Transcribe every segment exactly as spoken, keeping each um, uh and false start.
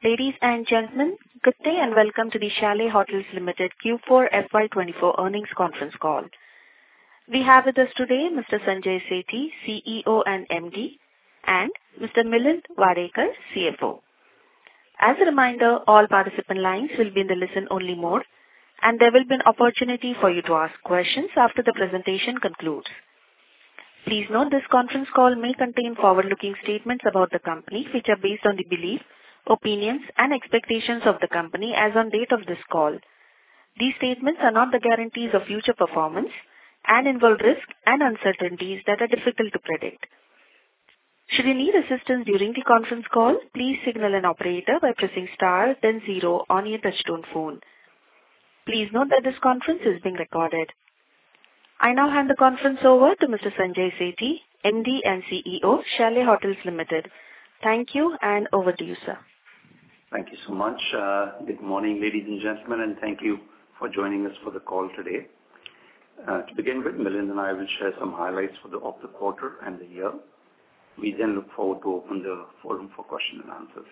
Ladies and gentlemen, good day and welcome to the Chalet Hotels Limited Q four F Y twenty-four earnings conference call. We have with us today Mister Sanjay Sethi, C E O and M D, and Mister Milind Wadekar, C F O. As a reminder, all participant lines will be in the listen-only mode, and there will be an opportunity for you to ask questions after the presentation concludes. Please note this conference call may contain forward-looking statements about the company, which are based on the belief, opinions, and expectations of the company as on date of this call. These statements are not the guarantees of future performance and involve risks and uncertainties that are difficult to predict. Should you need assistance during the conference call, please signal an operator by pressing star then zero on your touchtone phone. Please note that this conference is being recorded. I now hand the conference over to Mister Sanjay Sethi, M D and C E O, Chalet Hotels Limited. Thank you, and over to you, sir. Thank you so much. Uh, good morning, ladies and gentlemen, and thank you for joining us for the call today. Uh, to begin with, Milind and I will share some highlights for the, of the quarter and the year. We then look forward to open the forum for question and answers.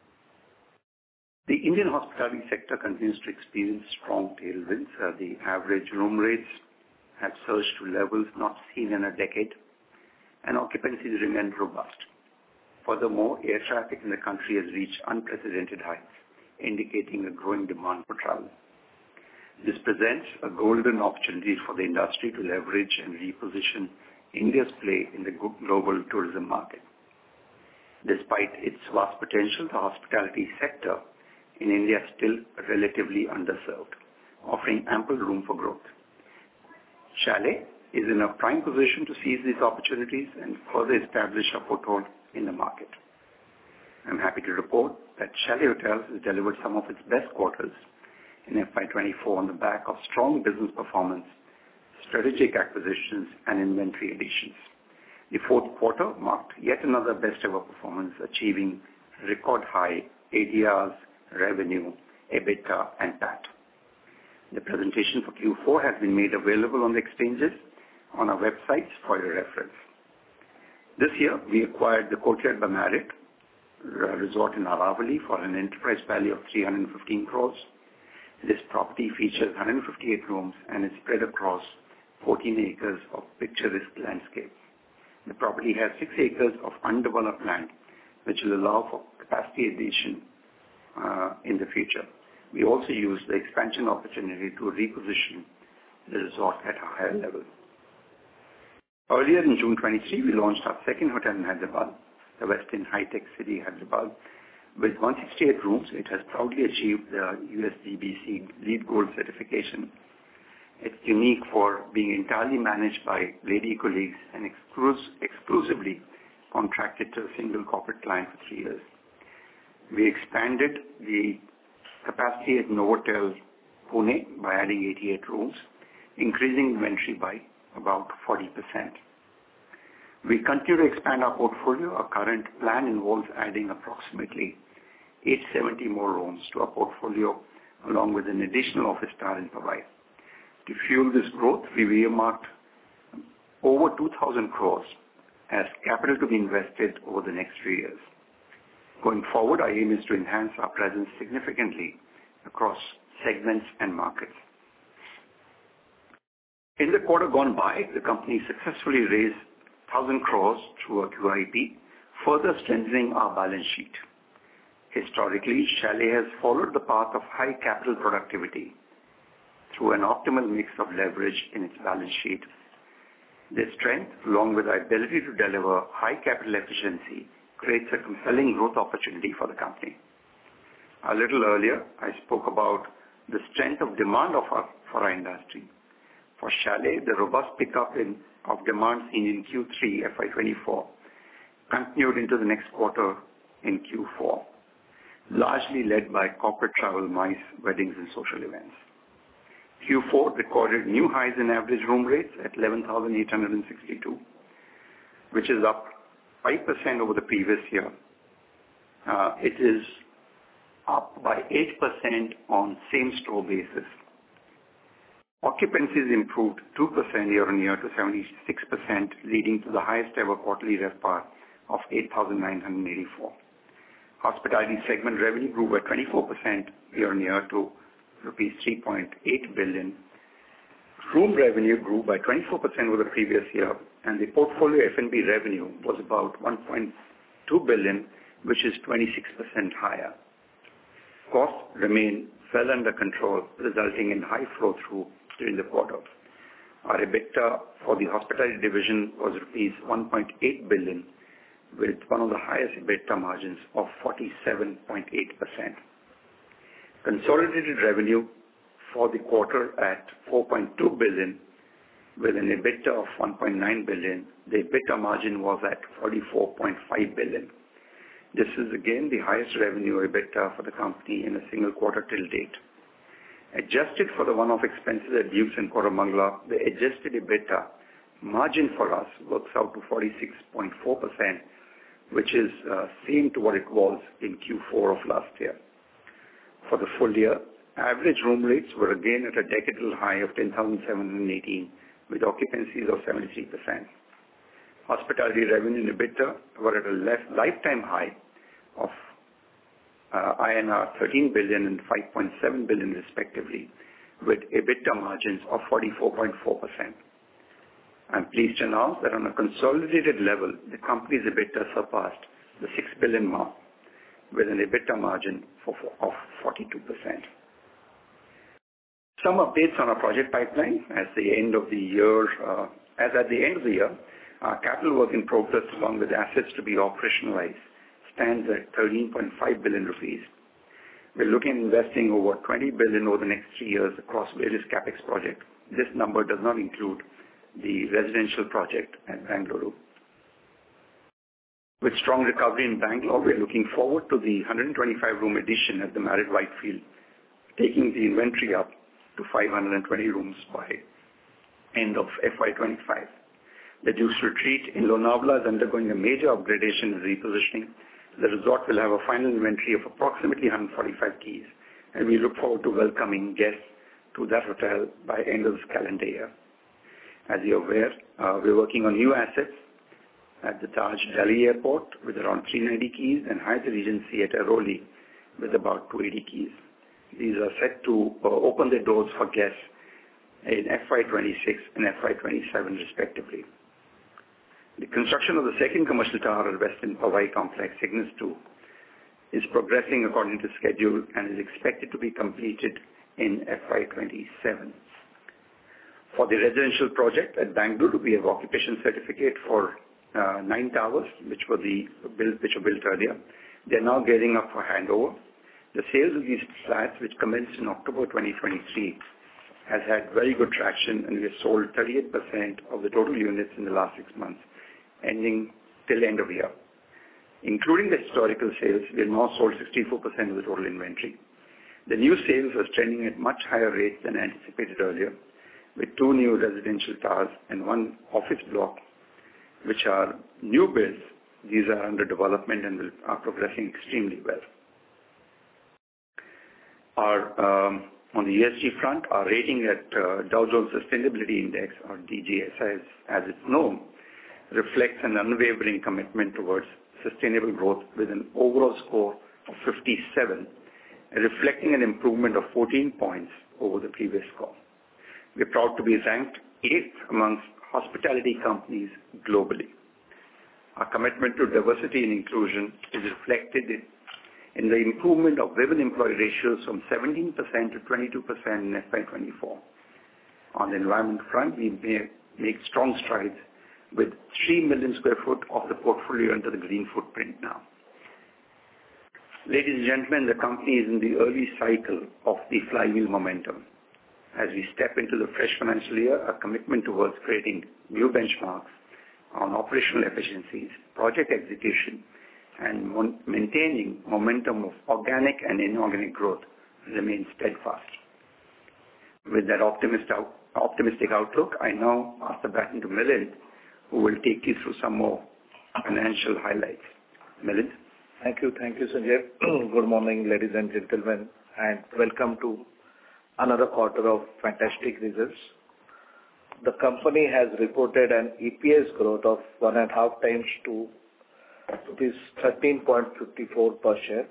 The Indian hospitality sector continues to experience strong tailwinds. Uh, the average room rates have surged to levels not seen in a decade, and occupancies remain robust. Furthermore, air traffic in the country has reached unprecedented heights, indicating a growing demand for travel. This presents a golden opportunity for the industry to leverage and reposition India's play in the global tourism market. Despite its vast potential, the hospitality sector in India is still relatively underserved, offering ample room for growth. Chalet is in a prime position to seize these opportunities and further establish a foothold in the market. I'm happy to report that Chalet Hotels has delivered some of its best quarters in F Y twenty-four on the back of strong business performance, strategic acquisitions, and inventory additions. The fourth quarter marked yet another best ever performance, achieving record high A D Rs, revenue, EBITDA, and P A T. The presentation for Q four has been made available on the exchanges on our websites for your reference. This year, we acquired the Courtyard by Marriott resort in Aravali for an enterprise value of three hundred fifteen crores. This property features one hundred fifty-eight rooms and is spread across fourteen acres of picturesque landscape. The property has six acres of undeveloped land, which will allow for capacity addition uh, in the future. We also use the expansion opportunity to reposition the resort at a higher level. Earlier in June twenty-three, we launched our second hotel in Hyderabad, the Westin Hi-Tech City, Hyderabad. With one hundred sixty-eight rooms, it has proudly achieved the U S G B C LEED Gold certification. It's unique for being entirely managed by lady colleagues and exclus- exclusively contracted to a single corporate client for three years. We expanded the capacity at Novotel Pune by adding eighty-eight rooms, increasing inventory by about forty percent. We continue to expand our portfolio. Our current plan involves adding approximately eight hundred seventy more rooms to our portfolio, along with an additional office tower in Powai. To fuel this growth, we earmarked over two thousand crores as capital to be invested over the next three years. Going forward, our aim is to enhance our presence significantly across segments and markets. In the quarter gone by, the company successfully raised one thousand crores through a Q I P, further strengthening our balance sheet. Historically, Chalet has followed the path of high capital productivity through an optimal mix of leverage in its balance sheet. This strength, along with our ability to deliver high capital efficiency, creates a compelling growth opportunity for the company. A little earlier, I spoke about the strength of demand of our, for our industry. For Chalet, the robust pickup in, of demand seen in Q three F Y twenty-four continued into the next quarter in Q four, largely led by corporate travel, MICE, weddings, and social events. Q four recorded new highs in average room rates at eleven thousand eight hundred sixty-two, which is up five percent over the previous year. Uh, it is up by eight percent on same-store basis. Occupancies improved two percent year-on-year to seventy-six percent, leading to the highest ever quarterly RevPAR of eight thousand nine hundred eighty-four. Hospitality segment revenue grew by twenty-four percent year-on-year to rupees three point eight billion. Room revenue grew by twenty-four percent over the previous year, and the portfolio F and B revenue was about one point two billion, which is twenty-six percent higher. Costs remain well under control, resulting in high flow-through during the quarter. Our EBITDA for the hospitality division was rupees one point eight billion, with one of the highest EBITDA margins of forty-seven point eight percent. Consolidated revenue for the quarter at four point two billion, with an EBITDA of one point nine billion. The EBITDA margin was at forty-four point five billion. This is again the highest revenue EBITDA for the company in a single quarter till date. Adjusted for the one-off expenses at Dukes and Koramangala, the adjusted EBITDA margin for us works out to forty-six point four percent, which is uh, same to what it was in Q four of last year. For the full year, average room rates were again at a decadal high of ten thousand seven hundred eighteen, with occupancies of seventy-three percent. Hospitality revenue and EBITDA were at a left lifetime high of uh, I N R thirteen billion and five point seven billion respectively, with EBITDA margins of forty-four point four percent. I'm pleased to announce that on a consolidated level, the company's EBITDA surpassed the six billion mark, with an EBITDA margin for, of forty-two percent. Some updates on our project pipeline as the end of the year, uh, as at the end of the year, our capital work in progress along with assets to be operationalized stands at thirteen point five billion rupees. We're looking at investing over twenty billion over the next three years across various capex projects. This number does not include the residential project at Bangalore. With strong recovery in Bangalore, we're looking forward to the one hundred twenty-five room addition at the Marriott Whitefield, taking the inventory up to five hundred twenty rooms by end of F Y twenty-five. The Dukes Retreat in Lonavala is undergoing a major upgradation and repositioning. The resort will have a final inventory of approximately one hundred forty-five keys, and we look forward to welcoming guests to that hotel by end of this calendar year. As you're aware, uh, we're working on new assets at the Taj Delhi Airport with around three hundred ninety keys and Hyatt Regency at Airoli with about two hundred eighty keys. These are set to uh, open their doors for guests in F Y twenty-six and F Y twenty-seven respectively. The construction of the second commercial tower at Westin Powai Complex, Cygnus two, is progressing according to schedule and is expected to be completed in F Y twenty-seven. For the residential project at Bangalore, we have occupation certificate for uh, nine towers, which were the built, which were built earlier. They are now gearing up for handover. The sales of these flats, which commenced in October twenty twenty-three, has had very good traction, and we have sold thirty-eight percent of the total units in the last six months, ending till end of year. Including the historical sales, we have now sold sixty-four percent of the total inventory. The new sales are trending at much higher rates than anticipated earlier, with two new residential towers and one office block, which are new builds. These are under development and will, are progressing extremely well. Our, um, on the E S G front, our rating at uh, Dow Jones Sustainability Index, or D J S, as, as it's known, reflects an unwavering commitment towards sustainable growth with an overall score of fifty-seven, reflecting an improvement of fourteen points over the previous score. We're proud to be ranked eighth amongst hospitality companies globally. Our commitment to diversity and inclusion is reflected in, in the improvement of women employee ratios from seventeen percent to twenty-two percent in F Y twenty-four. On the environment front, we may make strong strides with three million square foot of the portfolio under the green footprint now. Ladies and gentlemen, the company is in the early cycle of the flywheel momentum. As we step into the fresh financial year, our commitment towards creating new benchmarks on operational efficiencies, project execution, and mon- maintaining momentum of organic and inorganic growth remains steadfast. With that optimist out- optimistic outlook, I now pass the baton to Milind, who will take you through some more financial highlights. Milind? Thank you. Thank you, Sanjay. Good morning, ladies and gentlemen, and welcome to another quarter of fantastic results. The company has reported an E P S growth of one and a half times to rupees thirteen point five four per share.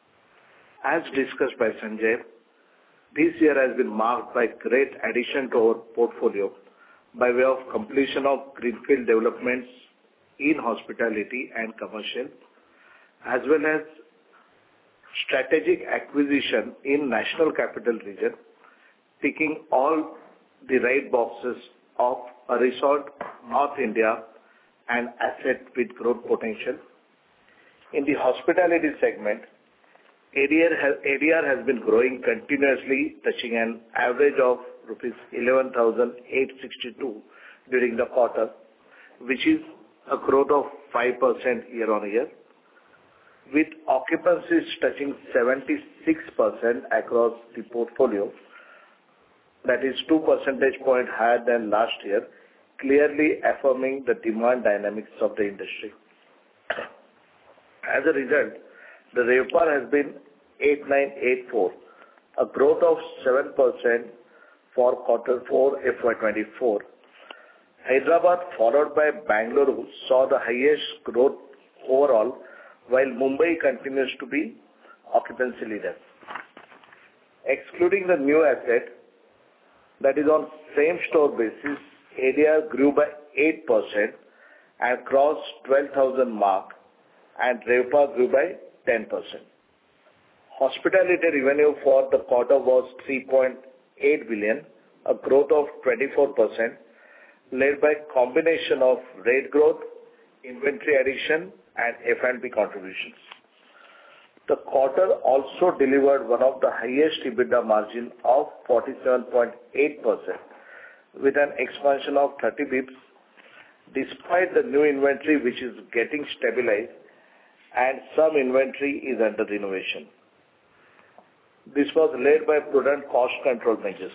As discussed by Sanjay, this year has been marked by great addition to our portfolio by way of completion of greenfield developments in hospitality and commercial, as well as strategic acquisition in National Capital Region, ticking all the right boxes of a resort, North India, and asset with growth potential. In the hospitality segment, A D R has, A D R has been growing continuously, touching an average of rupees eleven thousand eight hundred sixty-two during the quarter, which is a growth of five percent year-on-year, with occupancies touching seventy-six percent across the portfolio. That is two percentage points higher than last year, clearly affirming the demand dynamics of the industry. As a result, the RevPAR has been eight thousand nine hundred eighty-four, a growth of seven percent for quarter four F Y twenty-four. Hyderabad, followed by Bangalore, saw the highest growth overall, while Mumbai continues to be occupancy leader. Excluding the new asset, that is on same store basis, A D R grew by eight percent and crossed twelve thousand mark, and RevPAR grew by ten percent. Hospitality revenue for the quarter was three point eight billion, a growth of twenty-four percent, led by combination of rate growth, inventory addition, and F and B contributions. The quarter also delivered one of the highest EBITDA margin of forty-seven point eight percent, with an expansion of thirty basis points, despite the new inventory which is getting stabilized and some inventory is under renovation. This was led by prudent cost control measures.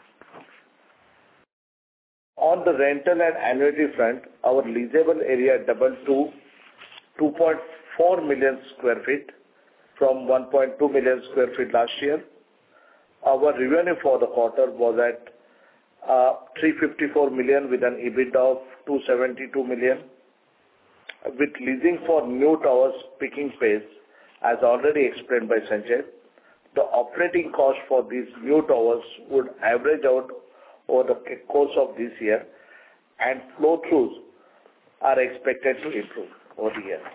On the rental and annuity front, our leasable area doubled to two point four million square feet from one point two million square feet last year. Our revenue for the quarter was at uh, three hundred fifty-four million with an EBITDA of two hundred seventy-two million. With leasing for new towers picking pace, as already explained by Sanjay, the operating cost for these new towers would average out over the course of this year, and flow-throughs are expected to improve over the year.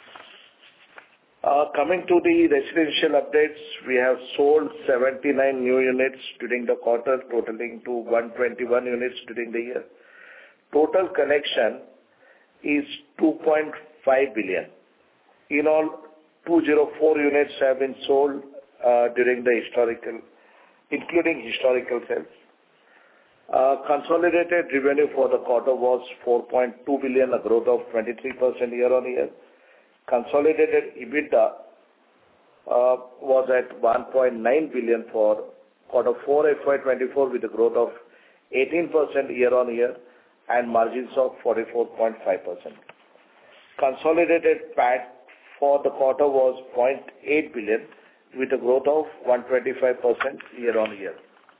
Uh, coming to the residential updates, we have sold seventy-nine new units during the quarter, totaling to one hundred twenty-one units during the year. Total collection is two point five billion. In all, two hundred four units have been sold uh, during the historical, including historical sales. Uh, consolidated revenue for the quarter was four point two billion, a growth of twenty-three percent year-on-year. Consolidated EBITDA uh, was at one point nine billion for quarter four F Y twenty-four, with a growth of eighteen percent year-on-year and margins of forty-four point five percent. Consolidated P A T for the quarter was zero point eight billion, with a growth of one hundred twenty-five percent year-on-year.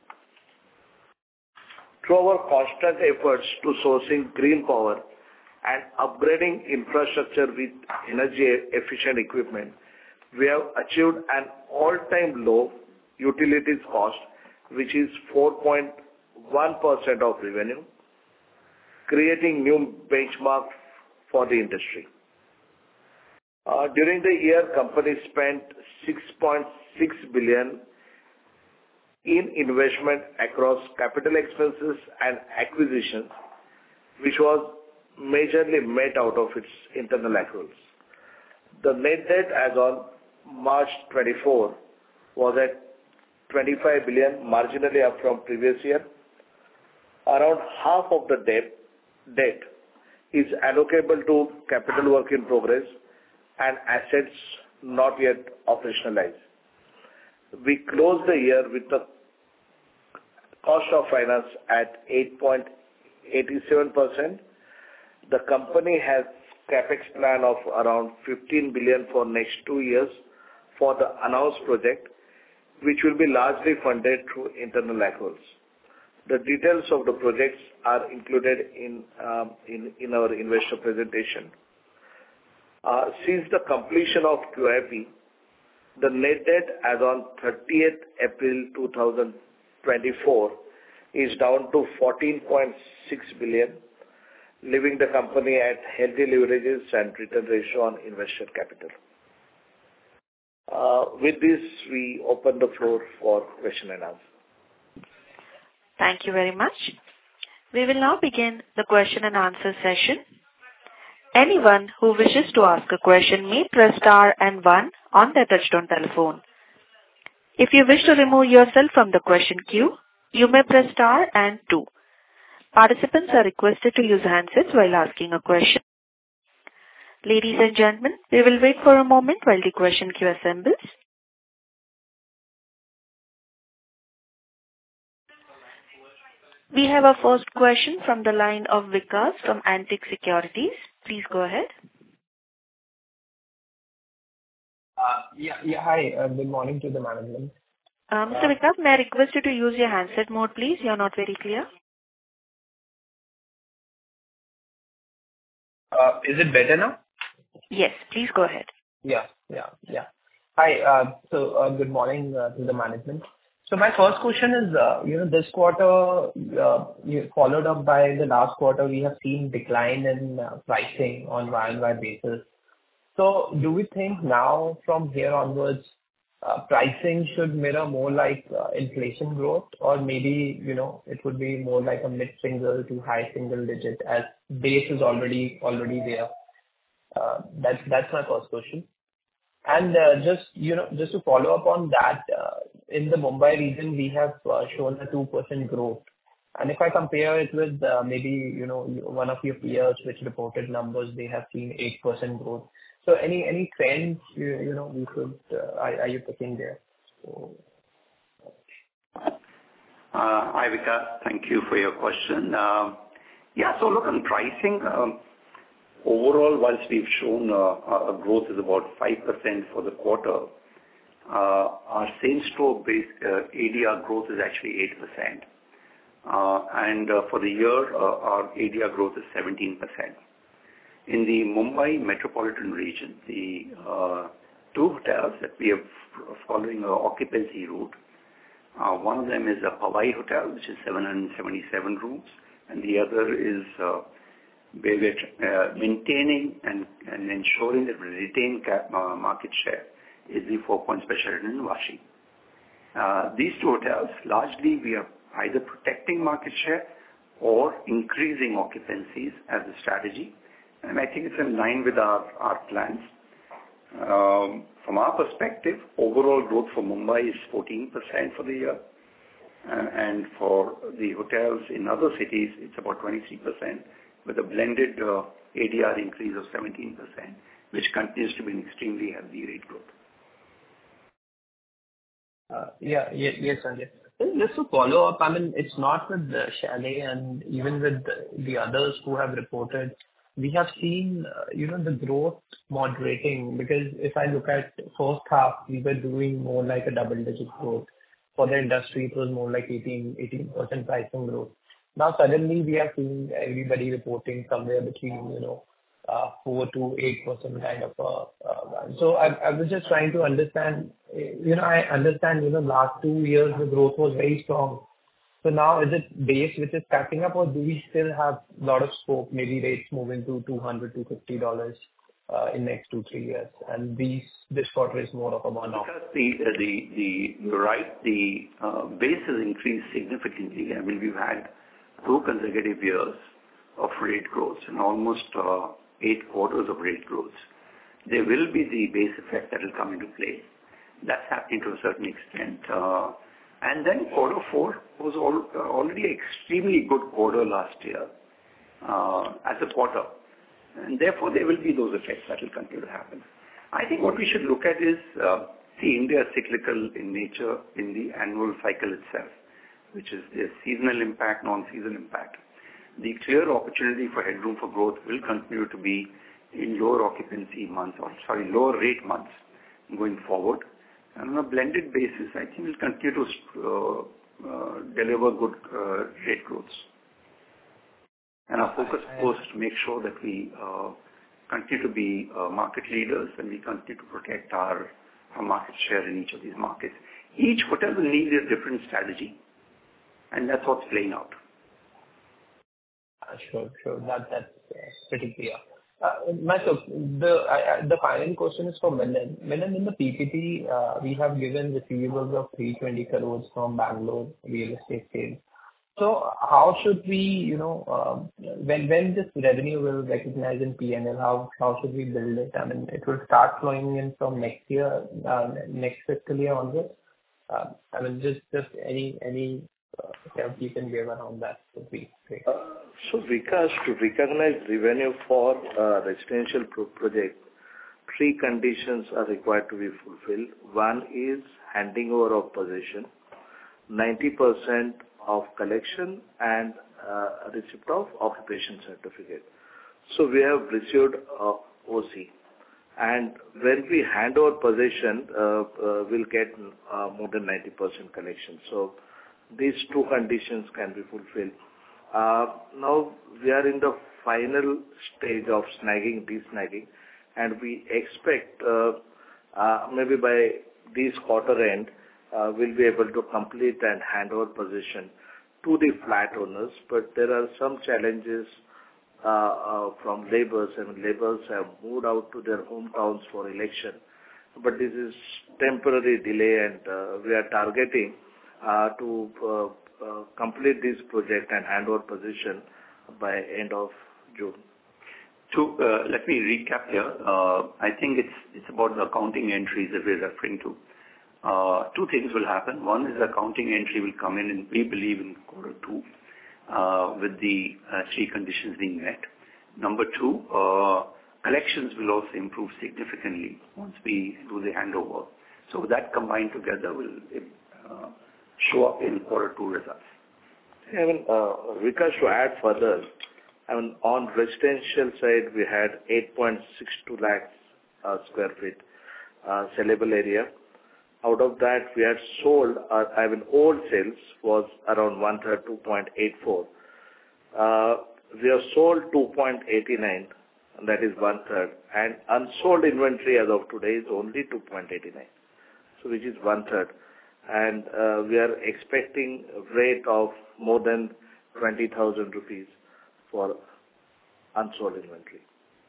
Through our constant efforts to sourcing green power and upgrading infrastructure with energy-efficient equipment, we have achieved an all-time low utilities cost, which is four point one percent of revenue, creating new benchmark for the industry. Uh, during the year, company spent six point six billion in investment across capital expenses and acquisitions, which was majorly met out of its internal accruals. The net debt as on March twenty-four was at twenty-five billion, marginally up from previous year. Around half of the debt, debt is allocable to capital work in progress and assets not yet operationalized. We closed the year with the cost of finance at eight point eight seven percent. The company has capex plan of around fifteen billion for next two years for the announced project, which will be largely funded through internal accruals. The details of the projects are included in, um, in, in our investor presentation. Uh, since the completion of Q I P, the net debt as on thirtieth April two thousand twenty-four is down to fourteen point six billion, leaving the company at healthy leverages and return ratio on invested capital. Uh, with this, we open the floor for question and answer. Thank you very much. We will now begin the question and answer session. Anyone who wishes to ask a question may press star and one on their touchtone telephone. If you wish to remove yourself from the question queue, you may press star and two. Participants are requested to use handsets while asking a question. Ladies and gentlemen, we will wait for a moment while the question queue assembles. We have our first question from the line of Vikas from Antique Securities. Please go ahead. Uh, yeah, yeah. Hi, uh, good morning to the management. Uh, Mister Vikas, may I request you to use your handset mode, please? You're not very clear. Uh, is it better now? Yes, please go ahead. Yeah, yeah, yeah. Hi, uh, so uh, good morning uh, to the management. So my first question is, uh, you know, this quarter, uh, you followed up by the last quarter, we have seen decline in uh, pricing on Y and Y basis. So do we think now from here onwards, uh, pricing should mirror more like uh, inflation growth, or maybe, you know, it would be more like a mid-single to high single digit as base is already already there? Uh, That's that's my first question. And uh, just, you know, just to follow up on that, uh, in the Mumbai region, we have uh, shown a two percent growth. And if I compare it with uh, maybe, you know, one of your peers which reported numbers, they have seen eight percent growth. So any any trends, you you know, we could, uh, are are you picking there? So, Uh, Hi, Vikas. Thank you for your question. Um, Yeah, so look, on pricing, um, overall, whilst we've shown uh, a growth is about five percent for the quarter, uh, our same-store base uh, A D R growth is actually eight percent. Uh, and uh, for the year, uh, our A D R growth is seventeen percent. In the Mumbai metropolitan region, the uh, two hotels that we are following an occupancy route, uh, one of them is a Powai Hotel, which is seven hundred seventy-seven rooms, and the other is uh, where we're uh, maintaining and, and ensuring that we retain cap, uh, market share is the Four Points by Sheraton in Vashi. Uh, these two hotels, largely we are either protecting market share or increasing occupancies as a strategy. And I think it's in line with our, our plans. Um, from our perspective, overall growth for Mumbai is fourteen percent for the year. Uh, and for the hotels in other cities, it's about twenty-three percent with a blended uh, A D R increase of seventeen percent, which continues to be an extremely healthy rate growth. Uh, Yeah. ye- Yes, Sanjay. Just to follow up, I mean, it's not with the Chalet and even with the the others who have reported, we have seen, uh, you know, the growth moderating, because if I look at first half, we were doing more like a double-digit growth. For the industry, it was more like eighteen percent pricing growth. Now, suddenly we are seeing everybody reporting somewhere between, you know, uh, four to eight percent kind of uh, uh, so I I was just trying to understand, eh, you know, I understand, you know, last two years the growth was very strong. So now is it base which is catching up, or do we still have a lot of scope, maybe rates moving to two hundred to fifty dollars uh, in next two, three years? And these, this quarter is more of a one-off. Because the, uh, the, the, you're right, the uh, base has increased significantly. I mean, we've had two consecutive years of rate growth and almost uh, eight quarters of rate growth. There will be the base effect that will come into play. That's happening to a certain extent. Uh, and then quarter four was all, uh, already an extremely good quarter last year uh, as a quarter. And therefore, there will be those effects that will continue to happen. I think what we should look at is, uh, see, India is cyclical in nature in the annual cycle itself, which is the seasonal impact, non-seasonal impact. The clear opportunity for headroom for growth will continue to be in lower occupancy months, or sorry, lower rate months going forward. And on a blended basis, I think we'll continue to uh, uh, deliver good uh, rate growths. And our focus, of course, to make sure that we uh, continue to be uh, market leaders, and we continue to protect our, our market share in each of these markets. Each hotel will need a different strategy, and that's what's playing out. Uh, sure, sure. That that's uh, pretty clear. Uh, my so the uh, the final question is for Milind. Milind, in the P P T, uh, we have given receivables of three hundred twenty crores from Bangalore real estate sales. So how should we, you know, um, when when this revenue will recognize in P and L, how how should we build it? I mean, it will start flowing in from next year, uh, next fiscal year onwards. Uh, I mean, just just any any uh, help you can give around that would be great. Uh, So Vikas, to recognize revenue for uh, residential pro- project, three conditions are required to be fulfilled. One is handing over of possession, ninety percent of collection, and uh, receipt of occupation certificate. So we have received uh, O C. And when we hand over possession, uh, uh, we'll get uh, more than ninety percent collection. So these two conditions can be fulfilled. Uh, now we are in the final stage of snagging, de-snagging, and we expect uh, uh, maybe by this quarter end, uh, we'll be able to complete and hand over possession to the flat owners. But there are some challenges uh, uh, from laborers, and laborers have moved out to their hometowns for election. But this is temporary delay, and uh, we are targeting uh, to uh, Uh, complete this project and hand over position by end of June. So uh, let me recap here. Uh, I think it's it's about the accounting entries that we're referring to. Uh, two things will happen. One is the accounting entry will come in, and we believe in quarter two, uh, with the uh, three conditions being met. Number two, uh, collections will also improve significantly once we do the handover. So that combined together will uh, show up in quarter two results. I mean, uh, Vikas, to add further, I mean, on residential side, we had eight point six two lakhs uh, square feet uh, sellable area. Out of that, we had sold, uh, I mean, old sales was around one-third, two point eight four. Uh, we have sold two point eight nine, and that is one-third, and unsold inventory as of today is only two point eight nine, so which is one-third. And uh, we are expecting a rate of more than twenty thousand rupees for unsold inventory.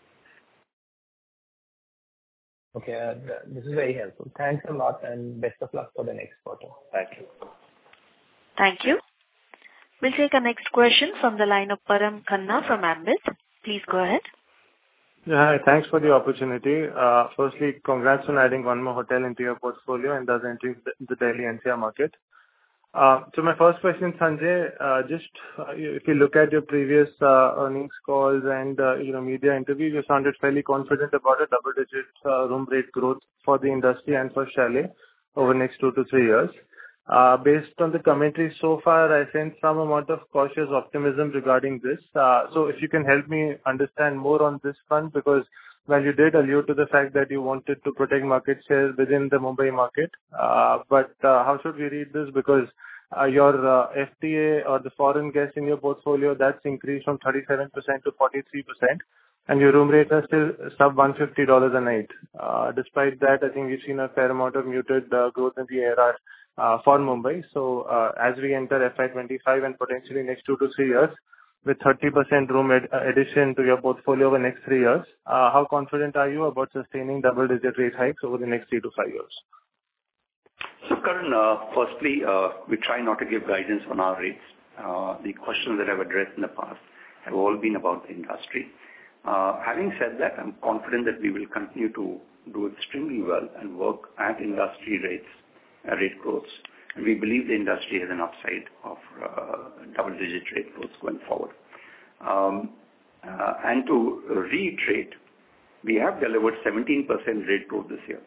Okay, uh, th- this is very helpful. Thanks a lot, and best of luck for the next quarter. Thank you. Thank you. We'll take our next question from the line of Param Khanna from Ambit. Please go ahead. Yeah, hi. Thanks for the opportunity. Uh, Firstly, congrats on adding one more hotel into your portfolio and thus entering the the Delhi N C R market. Uh, So my first question, Sanjay, uh, just uh, if you look at your previous uh, earnings calls and uh, you know media interviews, you sounded fairly confident about a double-digit uh, room rate growth for the industry and for Chalet over the next two to three years. Uh, Based on the commentary so far, I sense some amount of cautious optimism regarding this. Uh, So if you can help me understand more on this front, because while you did allude to the fact that you wanted to protect market share within the Mumbai market, uh, but uh, how should we read this? Because uh, your uh, F T A or the foreign guests in your portfolio, that's increased from thirty-seven percent to forty-three percent, and your room rates are still sub one hundred fifty dollars a night. Uh, Despite that, I think we've seen a fair amount of muted uh, growth in the A R R uh, for Mumbai. So uh, as we enter F Y twenty-five and potentially next two to three years, with thirty percent room ad- addition to your portfolio over the next three years, uh, how confident are you about sustaining double-digit rate hikes over the next three to five years? So, Karan, uh, firstly, uh, we try not to give guidance on our rates. Uh, the questions that I've addressed in the past have all been about the industry. Uh, having said that, I'm confident that we will continue to do extremely well and work at industry rates, uh, rate growths. And we believe the industry has an upside of uh, double-digit rate growth going forward. Um, uh, and to reiterate, we have delivered seventeen percent rate growth this year.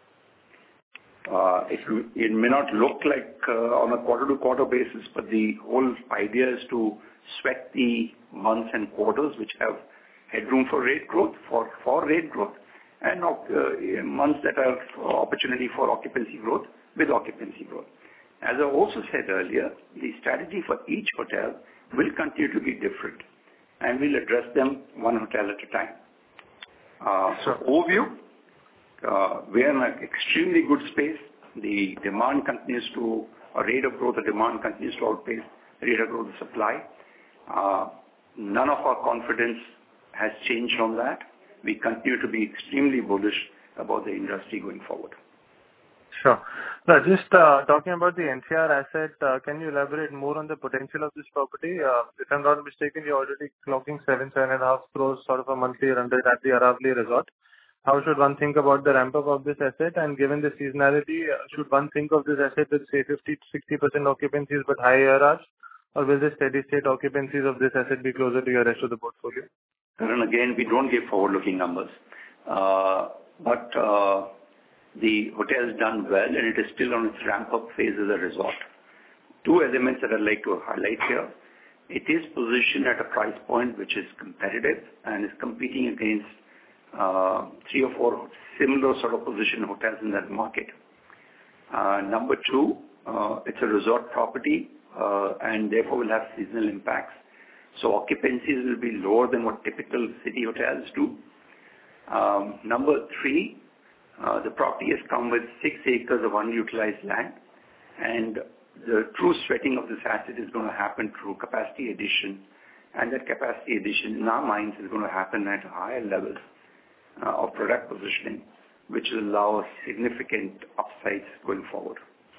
Uh, it, it may not look like uh, on a quarter-to-quarter basis, but the whole idea is to sweat the months and quarters which have headroom for rate growth, for, for rate growth, and uh, months that are opportunity for occupancy growth with occupancy growth. As I also said earlier, the strategy for each hotel will continue to be different, and we'll address them one hotel at a time. Uh, so overview, uh, we are in an extremely good space. The demand continues to, or rate of growth of demand continues to outpace the rate of growth of supply. Uh, none of our confidence has changed on that. We continue to be extremely bullish about the industry going forward. Sure. Now, just uh, talking about the N C R asset, uh, can you elaborate more on the potential of this property? Uh, if I'm not mistaken, you're already clocking seven, seven and a half crores sort of a monthly run rate at the Aravali Resort. How should one think about the ramp up of this asset? And given the seasonality, uh, should one think of this asset with say fifty to sixty percent occupancies but high A R Rs? Or will the steady state occupancies of this asset be closer to your rest of the portfolio? And again, we don't give forward-looking numbers. Uh, but uh, the hotel has done well and it is still on its ramp-up phase as a resort. Two elements that I'd like to highlight here. It is positioned at a price point which is competitive and is competing against uh, three or four similar sort of position hotels in that market. Uh, number two, uh, it's a resort property uh, and therefore will have seasonal impacts. So occupancies will be lower than what typical city hotels do. Um, number three, uh, the property has come with six acres of unutilized land, and the true sweating of this asset is going to happen through capacity addition, and that capacity addition in our minds is going to happen at higher levels uh, of product positioning, which will allow us significant upsides going forward.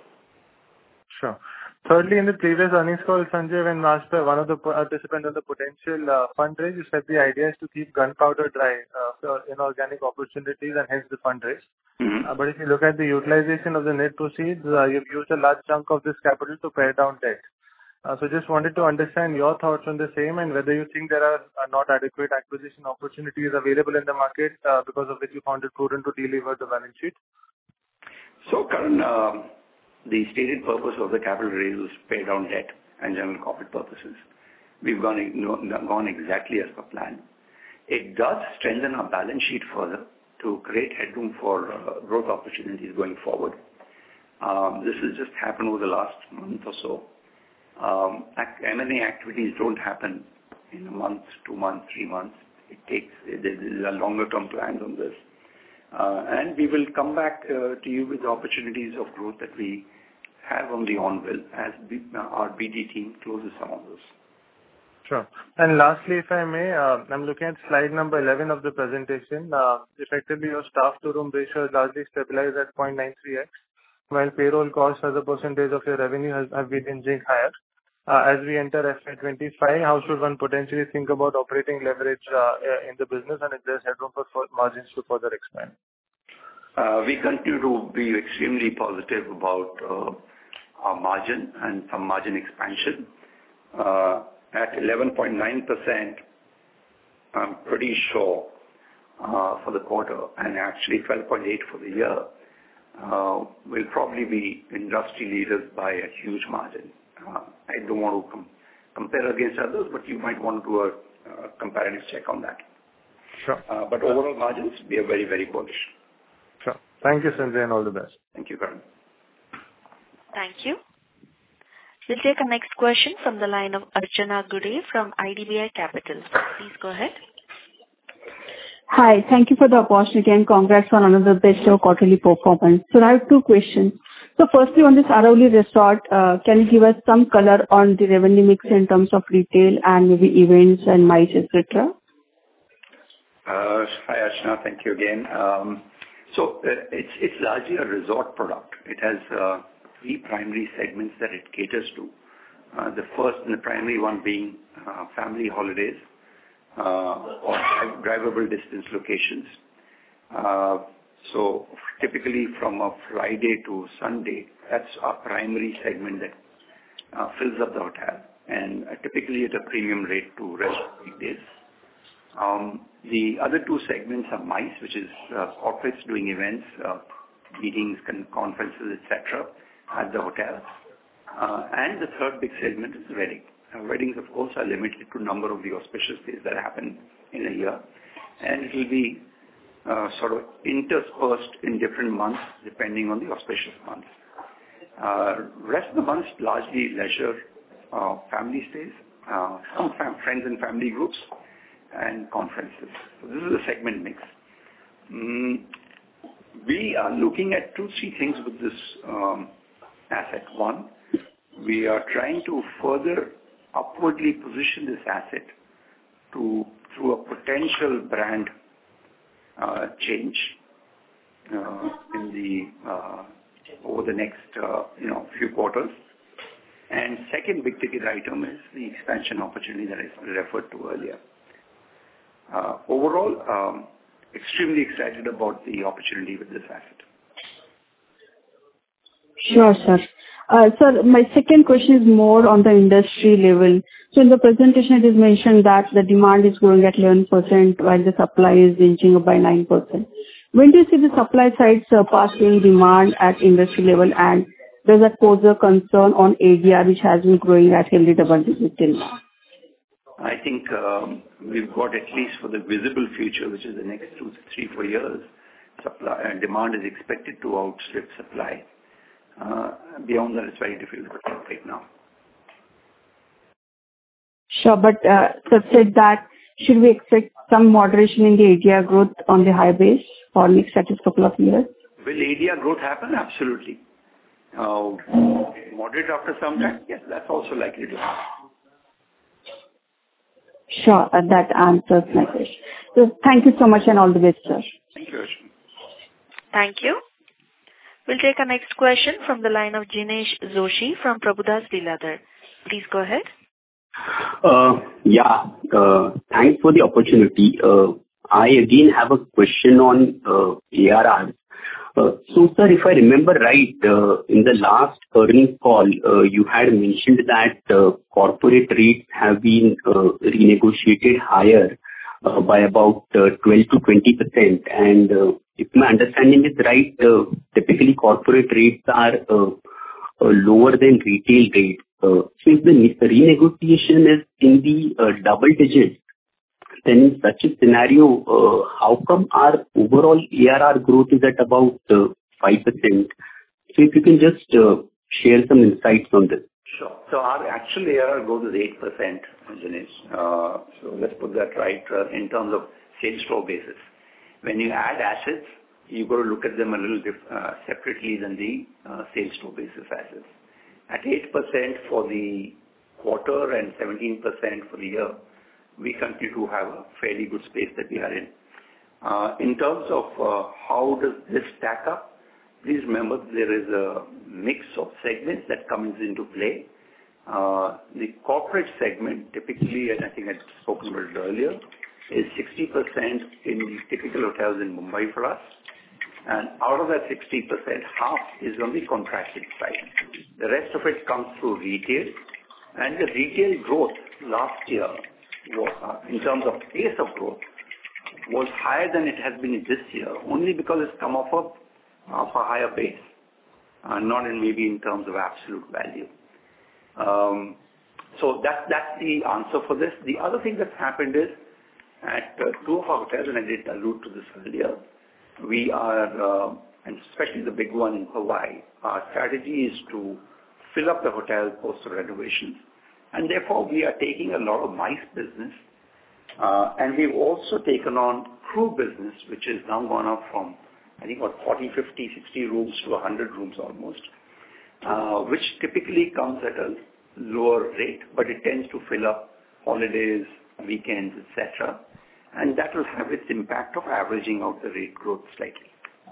Sure. Thirdly, in the previous earnings call, Sanjay, when asked by one of the participants on the potential uh, fundraise, you said the idea is to keep gunpowder dry uh, for inorganic opportunities and hence the fundraise. Mm-hmm. Uh, but if you look at the utilization of the net proceeds, uh, you've used a large chunk of this capital to pay down debt. Uh, so just wanted to understand your thoughts on the same and whether you think there are uh, not adequate acquisition opportunities available in the market uh, because of which you found it prudent to delever the balance sheet. So, Karan, uh, the stated purpose of the capital raise was to pay down debt and general corporate purposes. We've gone, gone exactly as per plan. It does strengthen our balance sheet further to create headroom for uh, growth opportunities going forward. Um, this has just happened over the last month or so. Um, M and A activities don't happen in a month, two months, three months. It takes, there are longer term plans on this. Uh, and we will come back uh, to you with the opportunities of growth that we have on the onbill as we, uh, our B D team closes some of those. Sure. And lastly, if I may, uh, I'm looking at slide number eleven of the presentation. Uh, effectively, your staff to room ratio is largely stabilized at zero point nine three x, while payroll costs as a percentage of your revenue has, have been inching higher. Uh, as we enter F Y twenty-five, how should one potentially think about operating leverage uh, in the business and if there's headroom for margins to further expand? Uh, we continue to be extremely positive about uh, our margin and some margin expansion. Uh, at eleven point nine percent, I'm pretty sure uh, for the quarter, and actually twelve point eight for the year, uh, we'll probably be industry leaders by a huge margin. Uh, I don't want to com- compare against others, but you might want to do a uh, comparative check on that. Sure. Uh, but overall margins, we are very, very bullish. Sure. Thank you, Sanjay, and all the best. Thank you, Karan. Thank you. We'll take a next question from the line of Archana Gude from I D B I Capital. Please go ahead. Hi. Thank you for the opportunity and congrats on another best of quarterly performance. So I have two questions. So firstly, on this Aravali Resort, uh, can you give us some color on the revenue mix in terms of retail and maybe events and MICE, et cetera? Uh, hi, Archana. Thank you again. Um, so uh, it's it's largely a resort product. It has uh, three primary segments that it caters to. Uh, the first and the primary one being uh, family holidays uh, or drivable distance locations. Uh, So typically from a Friday to Sunday, that's our primary segment that uh, fills up the hotel, and uh, typically at a premium rate to rest of the weekdays. Um, the other two segments are MICE, which is uh, corporates doing events, uh, meetings, con- conferences, et cetera at the hotel. Uh, and the third big segment is wedding. Uh, weddings, of course, are limited to number of the auspicious days that happen in a year, and it will be Uh, sort of interspersed in different months depending on the auspicious months. Uh, rest of the months largely leisure, uh, family stays, uh, some fam- friends and family groups, and conferences. So this is the segment mix. Mm, we are looking at two, three things with this um, asset. One, we are trying to further upwardly position this asset to through a potential brand uh, change uh, in the uh, over the next uh, you know few quarters. And second big ticket item is the expansion opportunity that I referred to earlier. Uh, overall, um, extremely excited about the opportunity with this asset. Sure, sir. Uh, Sir, my second question is more on the industry level. So in the presentation, it is mentioned that the demand is growing at eleven percent while the supply is inching up by nine percent. When do you see the supply side surpassing demand at industry level, and does that pose a concern on A D R, which has been growing at healthy double digits till now? I think um, we've got at least for the visible future, which is the next two, three, four years, supply and demand is expected to outstrip supply. Uh, beyond that, it's very difficult to tell right now. Sure, but uh, sir said that should we expect some moderation in the A D R growth on the high base for next at least couple of years? Will A D R growth happen? Absolutely. Uh, moderate after some time? Yes, that's also likely to happen. Sure, uh, that answers my question. So thank you so much and all the best, sir. Thank you, Ashwin. Thank you. We'll take our next question from the line of Jinesh Joshi from Prabhudas Lilladher. Please go ahead. Uh, yeah, uh, thanks for the opportunity. Uh, I again have a question on uh, A R R. Uh, so, sir, if I remember right, uh, in the last earnings call, uh, you had mentioned that uh, corporate rates have been uh, renegotiated higher uh, by about uh, twelve to twenty percent. And uh, if my understanding is right, uh, typically corporate rates are uh, uh, lower than retail rates. Uh, so if the renegotiation is in the uh, double digits, then in such a scenario, uh, how come our overall A R R growth is at about uh, five percent? So if you can just uh, share some insights on this. Sure. So our actual A R R growth is eight percent, Jinesh. Uh, so let's put that right uh, in terms of sales store basis. When you add assets, you've got to look at them a little diff- uh, separately than the uh, sales store basis assets. At eight percent for the quarter and seventeen percent for the year, we continue to have a fairly good space that we are in. Uh, in terms of uh, how does this stack up, please remember there is a mix of segments that comes into play. Uh, the corporate segment typically, and I think I'd spoken about it earlier, is sixty percent in the typical hotels in Mumbai for us. And out of that sixty percent, half is on the contracted side. The rest of it comes through retail. And the retail growth last year, was, uh, in terms of pace of growth, was higher than it has been this year, only because it's come off of, of a higher base, uh, not in maybe in terms of absolute value. Um, so that, that's the answer for this. The other thing that's happened is, at uh, two of our hotels, and I did allude to this earlier, we are, uh, and especially the big one in Hawaii, our strategy is to fill up the hotel post renovations. And therefore, we are taking a lot of MICE business. Uh, and we've also taken on crew business, which has now gone up from, I think, what, forty, fifty, sixty rooms to one hundred rooms almost, uh, which typically comes at a lower rate, but it tends to fill up holidays, weekends, et cetera. And that will have its impact of averaging out the rate growth slightly.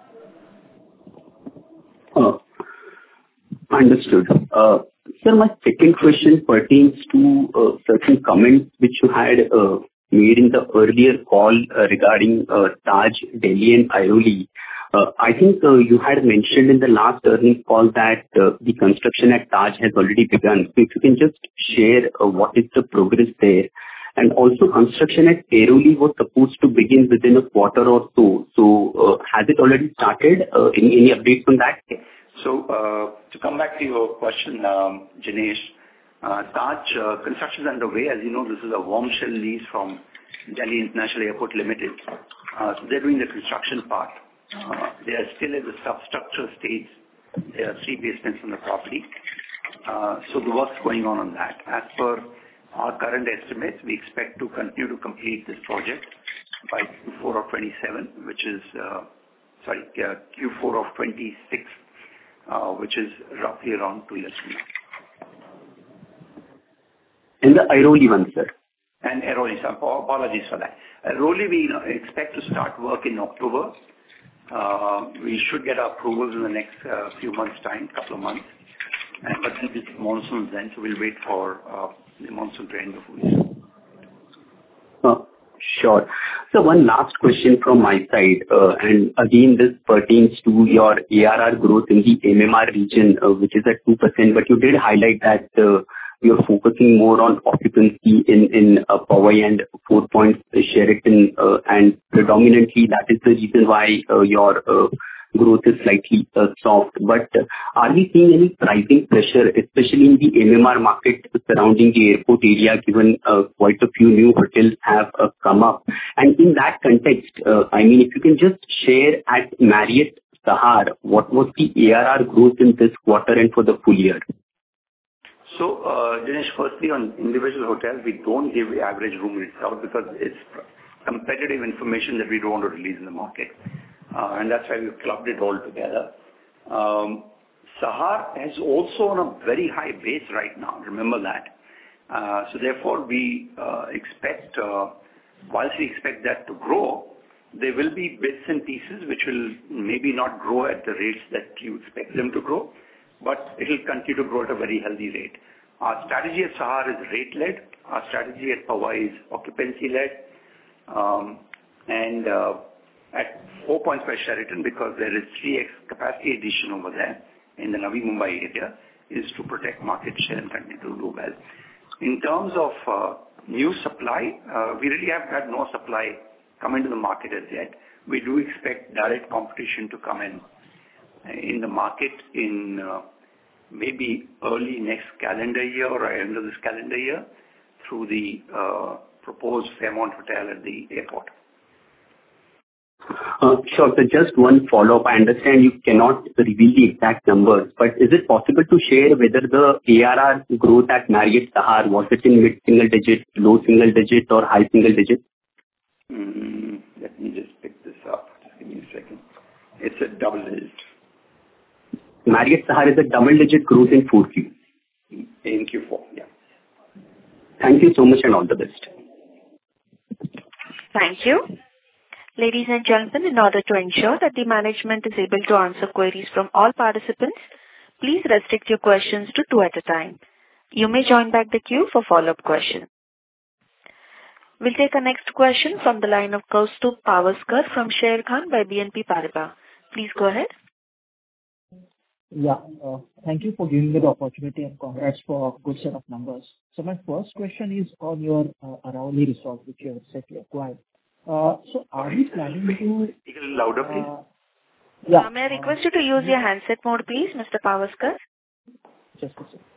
Oh, understood. Uh, sir, my second question pertains to uh, certain comments which you had uh, made in the earlier call uh, regarding uh, Taj, Delhi and Airoli. Uh, I think uh, you had mentioned in the last earnings call that uh, the construction at Taj has already begun. So if you can just share uh, what is the progress there. And also construction at Airoli was supposed to begin within a quarter or so. So uh, has it already started? Uh, any, any updates on that? So uh, to come back to your question, um, Jinesh, uh, Taj uh, construction is underway. As you know, this is a warm shell lease from Delhi International Airport Limited. Uh, so they're doing the construction part. Uh, they are still at the substructure stage. There are three basements on the property. Uh, so the work's going on on that. As per our current estimates, we expect to continue to complete this project by Q four of twenty-seven, which is, uh, sorry, uh, Q four of twenty-six, uh, which is roughly around two years from now. And the Airoli one, sir? And Airoli, sir. Apologies for that. Airoli, we expect to start work in October. Uh, we should get our approvals in the next uh, few months' time, couple of months. And, but then it's monsoons then, so we'll wait for uh, the monsoon to end before we start. Uh, Sure. So one last question from my side, uh, and again, this pertains to your A R R growth in the M M R region, uh, which is at two percent, but you did highlight that uh, you're focusing more on occupancy in in uh, Powai and Four Points Sheraton, uh, and predominantly that is the reason why uh, your uh, growth is slightly uh, soft. But uh, are we seeing any pricing pressure, especially in the M M R market surrounding the airport area, given uh, quite a few new hotels have uh, come up? And in that context, uh, I mean, if you can just share at Marriott Sahar, what was the A R R growth in this quarter and for the full year? So, uh, Dinesh, firstly, on individual hotels, we don't give the average room rates out because it's competitive information that we don't want to release in the market. Uh, and that's why we've clubbed it all together. Um, Sahar is also on a very high base right now, remember that. Uh, so therefore, we uh, expect, uh, whilst we expect that to grow, there will be bits and pieces which will maybe not grow at the rates that you expect them to grow, but it will continue to grow at a very healthy rate. Our strategy at Sahar is rate-led. Our strategy at Powai is occupancy-led. Um, and uh, at Four Points by Sheraton, because there is three X capacity addition over there in the Navi Mumbai area, is to protect market share and continue to do well. In terms of uh, new supply, uh, we really have had no supply come into the market as yet. We do expect direct competition to come in in the market in uh, maybe early next calendar year or end of this calendar year through the uh, proposed Fairmont Hotel at the airport. Uh, Sure. So just one follow-up. I understand you cannot reveal the exact numbers, but is it possible to share whether the A R R growth at Marriott Sahar, was it in mid-single digit, low single digit, or high single digit? Mm, let me just pick this up. Just give me a second. It's a double digit. Marriott Sahar is a double-digit growth in four Q. In Q four, yeah. Thank you so much and all the best. Thank you. Ladies and gentlemen, in order to ensure that the management is able to answer queries from all participants, please restrict your questions to two at a time. You may join back the queue for follow-up questions. We'll take our next question from the line of Kaustubh Pawaskar from Sharekhan by B N P Paribas. Please go ahead. Yeah, uh, thank you for giving me the opportunity and congrats for a good set of numbers. So my first question is on your uh, Aravali resort, which you have recently acquired. Uh, so are we planning to... Speak a little louder, please. Uh, yeah. Uh, may I request you to use your handset mode, please, Mister Pawaskar? Just a second.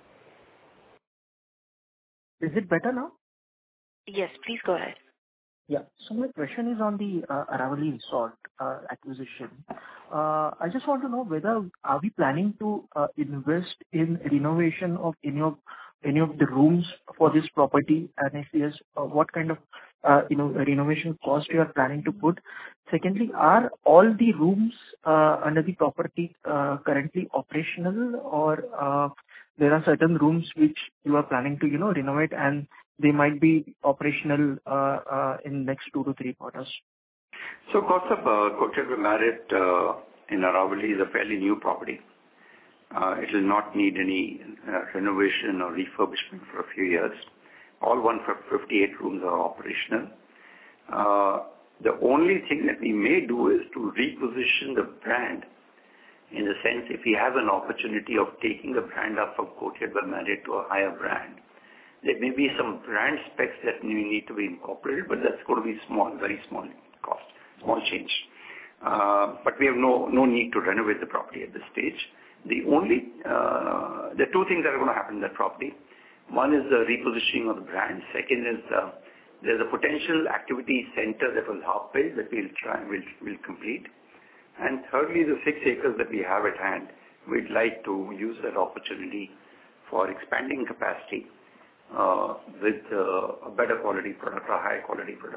Is it better now? Yes, please go ahead. Yeah. So my question is on the uh, Aravali resort uh, acquisition. Uh, I just want to know whether are we planning to uh, invest in renovation of any of any of the rooms for this property, and if yes, uh, what kind of uh, you know renovation cost you are planning to put? Secondly, are all the rooms uh, under the property uh, currently operational, or uh, there are certain rooms which you are planning to you know renovate and they might be operational uh, uh, in next two to three quarters? So, Kaustubh, uh, Courtyard by Marriott uh, in Aravali is a fairly new property. Uh, it will not need any uh, renovation or refurbishment for a few years. All one hundred fifty-eight rooms are operational. Uh, the only thing that we may do is to reposition the brand, in the sense if we have an opportunity of taking the brand up from Courtyard by Marriott to a higher brand. There may be some brand specs that need to be incorporated, but that's going to be small, very small cost, small change. Uh, but we have no no need to renovate the property at this stage. The only, uh, there are two things that are going to happen in that property. One is the repositioning of the brand. Second is uh, there's a potential activity center that was half built that we'll try and we'll, we'll complete. And thirdly, the six acres that we have at hand, we'd like to use that opportunity for expanding capacity uh, with uh, a better quality product, a higher quality product, to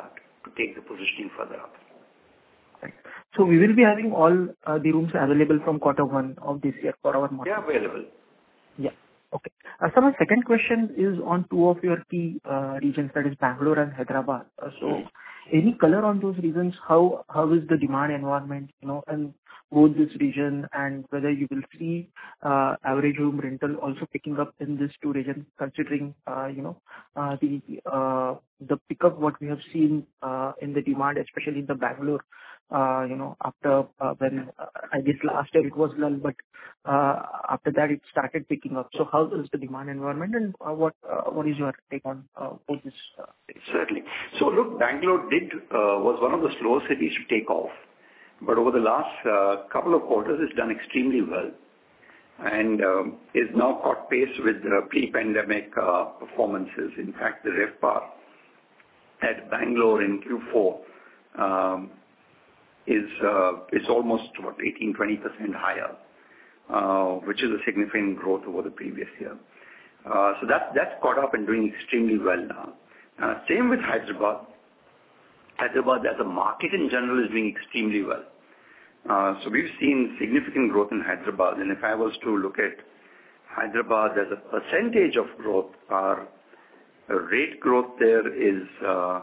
to take the positioning further up. Right. So we will be having all uh, the rooms available from quarter one of this year for our market? Yeah, available. Yeah. Okay. Uh, so my second question is on two of your key uh, regions, that is Bangalore and Hyderabad. Uh, so mm. any color on those regions? How how is the demand environment, you know, and both this region, and whether you will see uh, average room rental also picking up in these two regions, considering uh, you know uh, the uh, the pickup what we have seen uh, in the demand, especially in the Bangalore. Uh, you know, after uh, when uh, I guess last year it was lull, but uh, after that it started picking up. So how is the demand environment, and uh, what uh, what is your take on uh, both this? Uh, Certainly. So look, Bangalore did uh, was one of the slower cities to take off, but over the last uh, couple of quarters, it's done extremely well, and um, is now caught pace with the pre-pandemic uh, performances. In fact, the RevPAR at Bangalore in Q four. Um, is uh, is almost what eighteen to twenty percent higher, uh, which is a significant growth over the previous year. Uh, so that that's caught up and doing extremely well now. Uh, same with Hyderabad. Hyderabad as a market in general is doing extremely well. Uh, so we've seen significant growth in Hyderabad, and if I was to look at Hyderabad as a percentage of growth, our rate growth there is uh,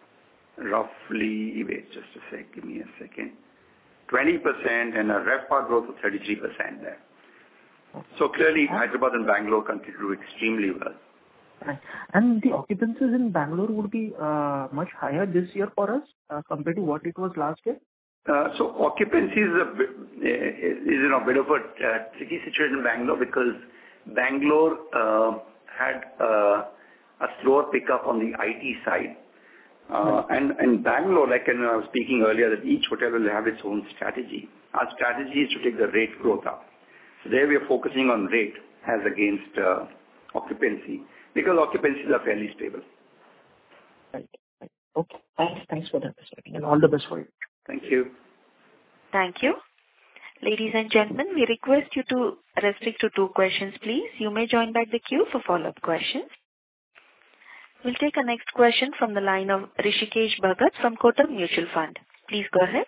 roughly, wait just a sec, give me a second, twenty percent, and a RevPAR growth of thirty-three percent there. So clearly Hyderabad and Bangalore continue to do extremely well. Right. And the occupancies in Bangalore would be uh, much higher this year for us uh, compared to what it was last year? Uh, so occupancy is a bit, is in a bit of a uh, tricky situation in Bangalore, because Bangalore uh, had uh, a slower pickup on the I T side. Uh, and, and Bangalore, like I was speaking earlier, that each hotel will have its own strategy. Our strategy is to take the rate growth up. So there we are focusing on rate as against uh, occupancy, because occupancies are fairly stable. Right. Right. Okay. Thanks. Thanks for that, and all the best for you. Thank you. Thank you. Ladies and gentlemen, we request you to restrict to two questions, please. You may join back the queue for follow-up questions. We'll take a next question from the line of Rishikesh Bhagat from Kotak Mutual Fund. Please go ahead.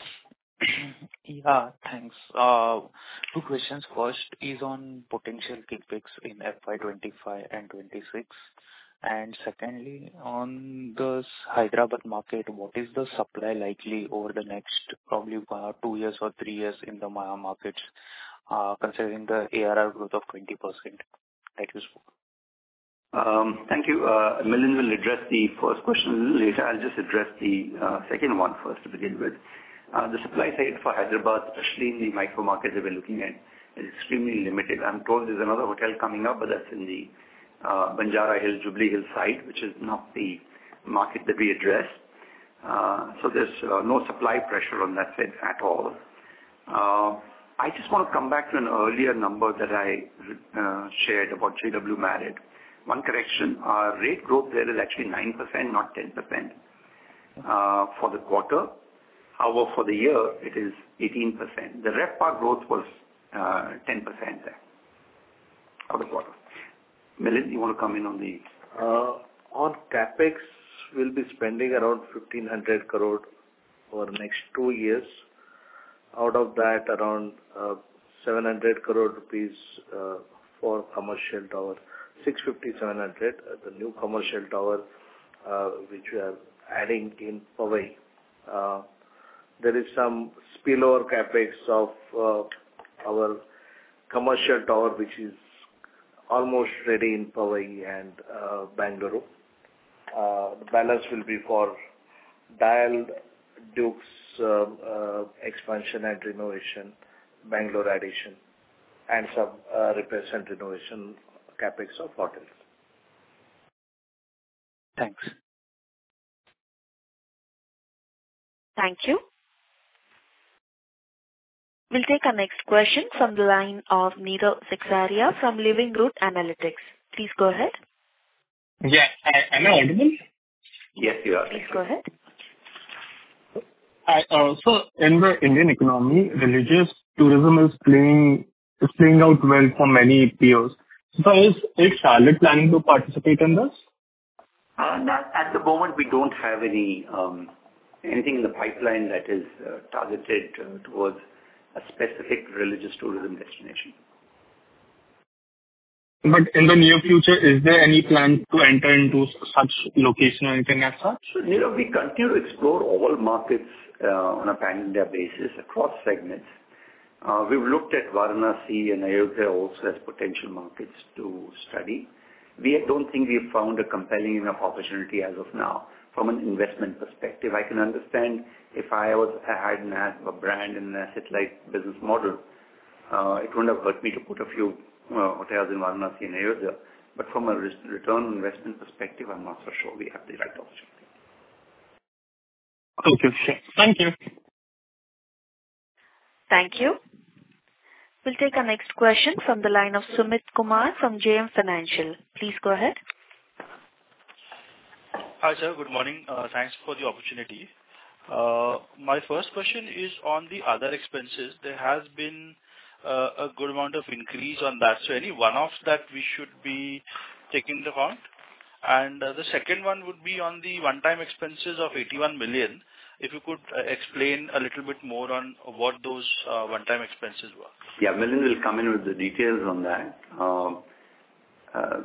Yeah, thanks. Uh, two questions. First is on potential capex in F Y twenty-five and twenty-six. And secondly, on the Hyderabad market, what is the supply likely over the next probably uh, two years or three years in the Maya markets, uh, considering the A R R growth of twenty percent that you spoke? Um, Thank you. Uh, Milind will address the first question a little later. I'll just address the uh, second one first to begin with. Uh, The supply side for Hyderabad, especially in the micro markets that we're looking at, is extremely limited. I'm told there's another hotel coming up, but that's in the uh, Banjara Hill, Jubilee Hill side, which is not the market that we address. Uh, So there's uh, no supply pressure on that side at all. Uh, I just want to come back to an earlier number that I uh, shared about J W Marriott. One correction, our rate growth there is actually nine percent, not ten percent uh, for the quarter. However, for the year, it is eighteen percent. The RevPAR growth was uh, ten percent there for the quarter. Milind, you want to come in on the... Uh, on CapEx, we'll be spending around fifteen hundred crore over the next two years. Out of that, around uh, seven hundred crore rupees uh, for commercial tower. six fifty, seven hundred, uh, the new commercial tower uh, which we are adding in Powai. Uh, there is some spillover capex of uh, our commercial tower which is almost ready in Powai and uh, Bangalore. Uh, the balance will be for Dial, Dukes uh, uh, expansion and renovation, Bangalore addition, and some uh, repairs and renovation capex of hotels. Thanks. Thank you. We'll take our next question from the line of Nirav Seksaria from Living Root Analytics. Please go ahead. Yeah. Am I audible? Yes, you are. Please go ahead. I, uh, so in the Indian economy, religious tourism is playing is playing out well for many peers. So is, is Charlotte planning to participate in this? Uh, not- At the moment, we don't have any um, anything in the pipeline that is uh, targeted uh, towards a specific religious tourism destination. But in the near future, is there any plan to enter into such location or anything as such? So, Nirav, we continue to explore all markets uh, on a pan-India basis across segments. Uh, We've looked at Varanasi and Ayodhya also as potential markets to study. We don't think we've found a compelling enough opportunity as of now from an investment perspective. I can understand if I was I had an as- a brand and an asset-light business model, uh, it wouldn't have hurt me to put a few uh, hotels in Varanasi and Ayodhya. But from a res- return on investment perspective, I'm not so sure we have the right opportunity. Okay, sure. Thank you. Thank you. We'll take our next question from the line of Sumit Kumar from J M Financial. Please go ahead. Hi, sir. Good morning. Uh, Thanks for the opportunity. Uh, My first question is on the other expenses. There has been uh, a good amount of increase on that. So any one-offs that we should be taking into account? And uh, the second one would be on the one-time expenses of eighty-one million. If you could uh, explain a little bit more on what those uh, one-time expenses were. Yeah, Milind will come in with the details on that. Um, uh,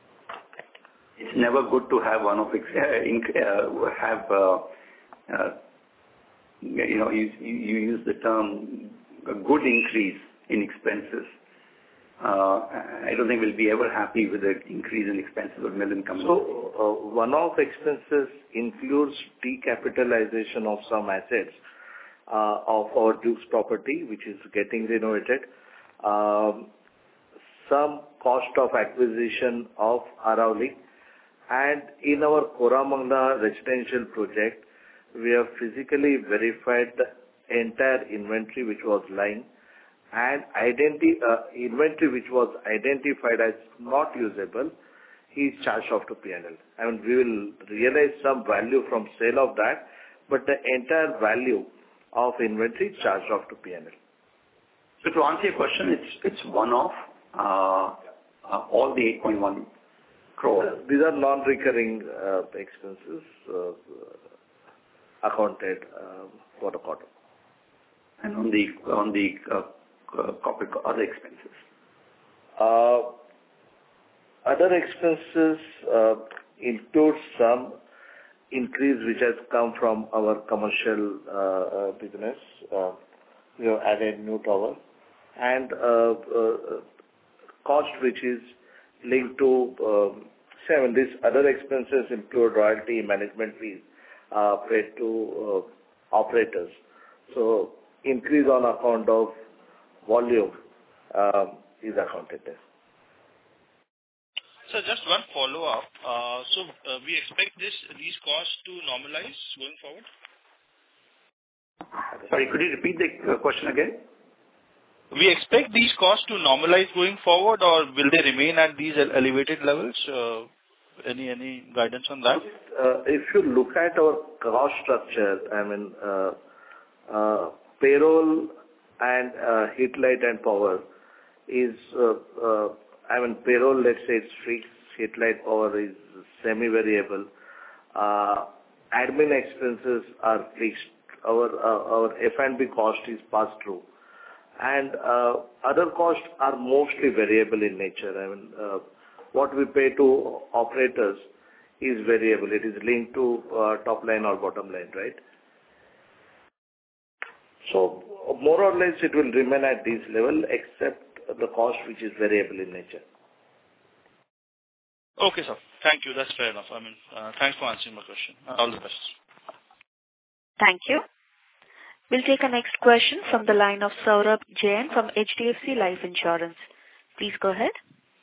It's never good to have one of ex- uh, inc- uh, have uh, uh, you know you, you use the term a good increase in expenses. Uh, I don't think we'll be ever happy with the increase in expenses when Milind comes. So uh, one-off expenses includes decapitalization of some assets uh, of our Dukes property, which is getting renovated. Um, some cost of acquisition of Aravali. And in our Koramangala residential project, we have physically verified the entire inventory which was lying, and identi- uh, inventory which was identified as not usable is charged off to P and L. I mean, we will realize some value from sale of that, but the entire value of inventory is charged off to P and L. So to answer your question, it's it's one-off. Uh, uh, all the eight point one crore. These are non-recurring uh, expenses uh, accounted uh, for the quarter. And on the on the uh, uh, corporate other expenses. Uh, other expenses uh, include some increase which has come from our commercial uh, uh, business. Uh, we have added new tower and uh, uh, cost which is linked to um, seven. These other expenses include royalty, management fees uh, paid to uh, operators. So increase on account of volume um, is accounted there. So just one follow-up. Uh, so uh, we expect this these costs to normalize going forward? Sorry, could you repeat the uh, question again? We expect these costs to normalize going forward, or will they remain at these ele- elevated levels? Uh, any any guidance on that? Uh, if you look at our cost structure, I mean, uh, uh, payroll and uh, heat, light and power is, uh, uh, I mean, payroll, let's say it's fixed, heat, light, power is semi-variable. Uh, admin expenses are fixed. Our uh, our F and B cost is passed through. And uh, other costs are mostly variable in nature. I mean, uh, what we pay to operators is variable. It is linked to uh, top line or bottom line, right? So more or less it will remain at this level except the cost which is variable in nature. Okay, sir. Thank you. That's fair enough. I mean, uh, thanks for answering my question. All the best. Thank you. We'll take our next question from the line of Saurabh Jain from H D F C Life Insurance. Please go ahead.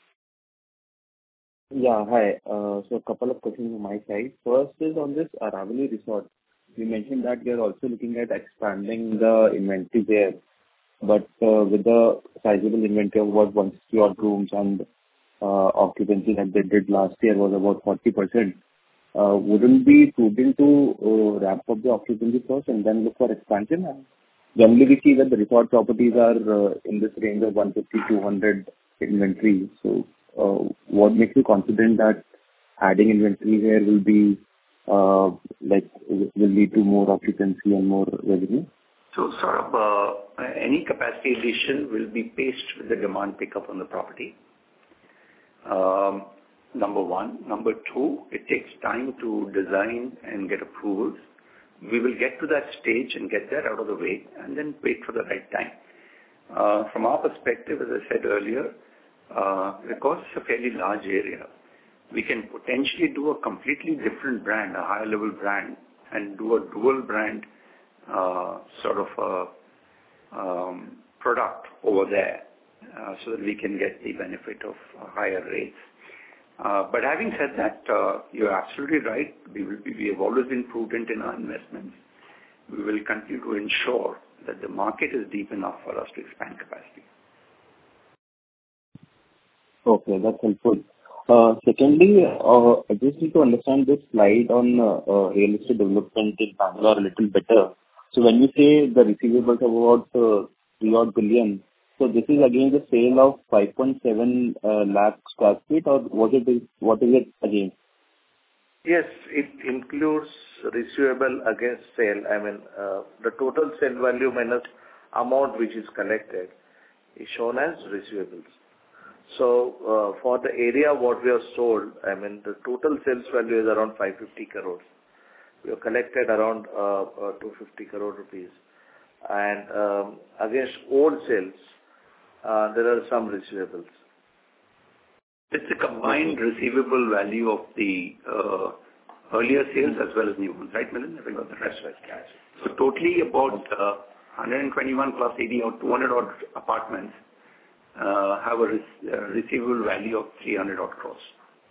Yeah, hi. Uh, so a couple of questions on my side. First is on this Aravali resort. You mentioned that you're also looking at expanding the inventory there, but uh, with the sizable inventory of about one hundred sixty odd rooms and uh, occupancy that they did last year was about forty percent. Uh, wouldn't be prudent to uh, ramp up the occupancy first and then look for expansion? And generally, we see that the resort properties are uh, in this range of one fifty, two hundred inventory. So, uh, what makes you confident that adding inventory here will be uh, like will lead to more occupancy and more revenue? So, Saurabh, uh, any capacity addition will be paced with the demand pickup on the property. Um, number one. Number two, it takes time to design and get approvals. We will get to that stage and get that out of the way and then wait for the right time. Uh, from our perspective, as I said earlier, uh, because it's a fairly large area, we can potentially do a completely different brand, a higher level brand, and do a dual brand uh, sort of a, um, product over there uh, so that we can get the benefit of uh, higher rates. Uh, but having said that, uh, you're absolutely right. We will be, we have always been prudent in our investments. We will continue to ensure that the market is deep enough for us to expand capacity. Okay, that's helpful. Uh, secondly, uh, I just need to understand this slide on uh, uh, real estate development in Bangalore a little better. So when you say the receivables of about uh, three odd billion, so this is again the sale of five point seven uh, lakh square feet, or what it is? What is it again? Yes, it includes receivable against sale. I mean, uh, the total sale value minus amount which is collected is shown as receivables. So, uh, for the area what we have sold, I mean, the total sales value is around five hundred fifty crores. We have collected around uh, uh, two hundred fifty crore rupees. And um, against old sales, uh, there are some receivables. It's a combined receivable value of the uh, earlier sales as well as new ones, right, Milind? I got the rest right. So totally about uh, one hundred twenty-one plus eighty or two hundred odd apartments uh, have a re- uh, receivable value of three hundred odd crores.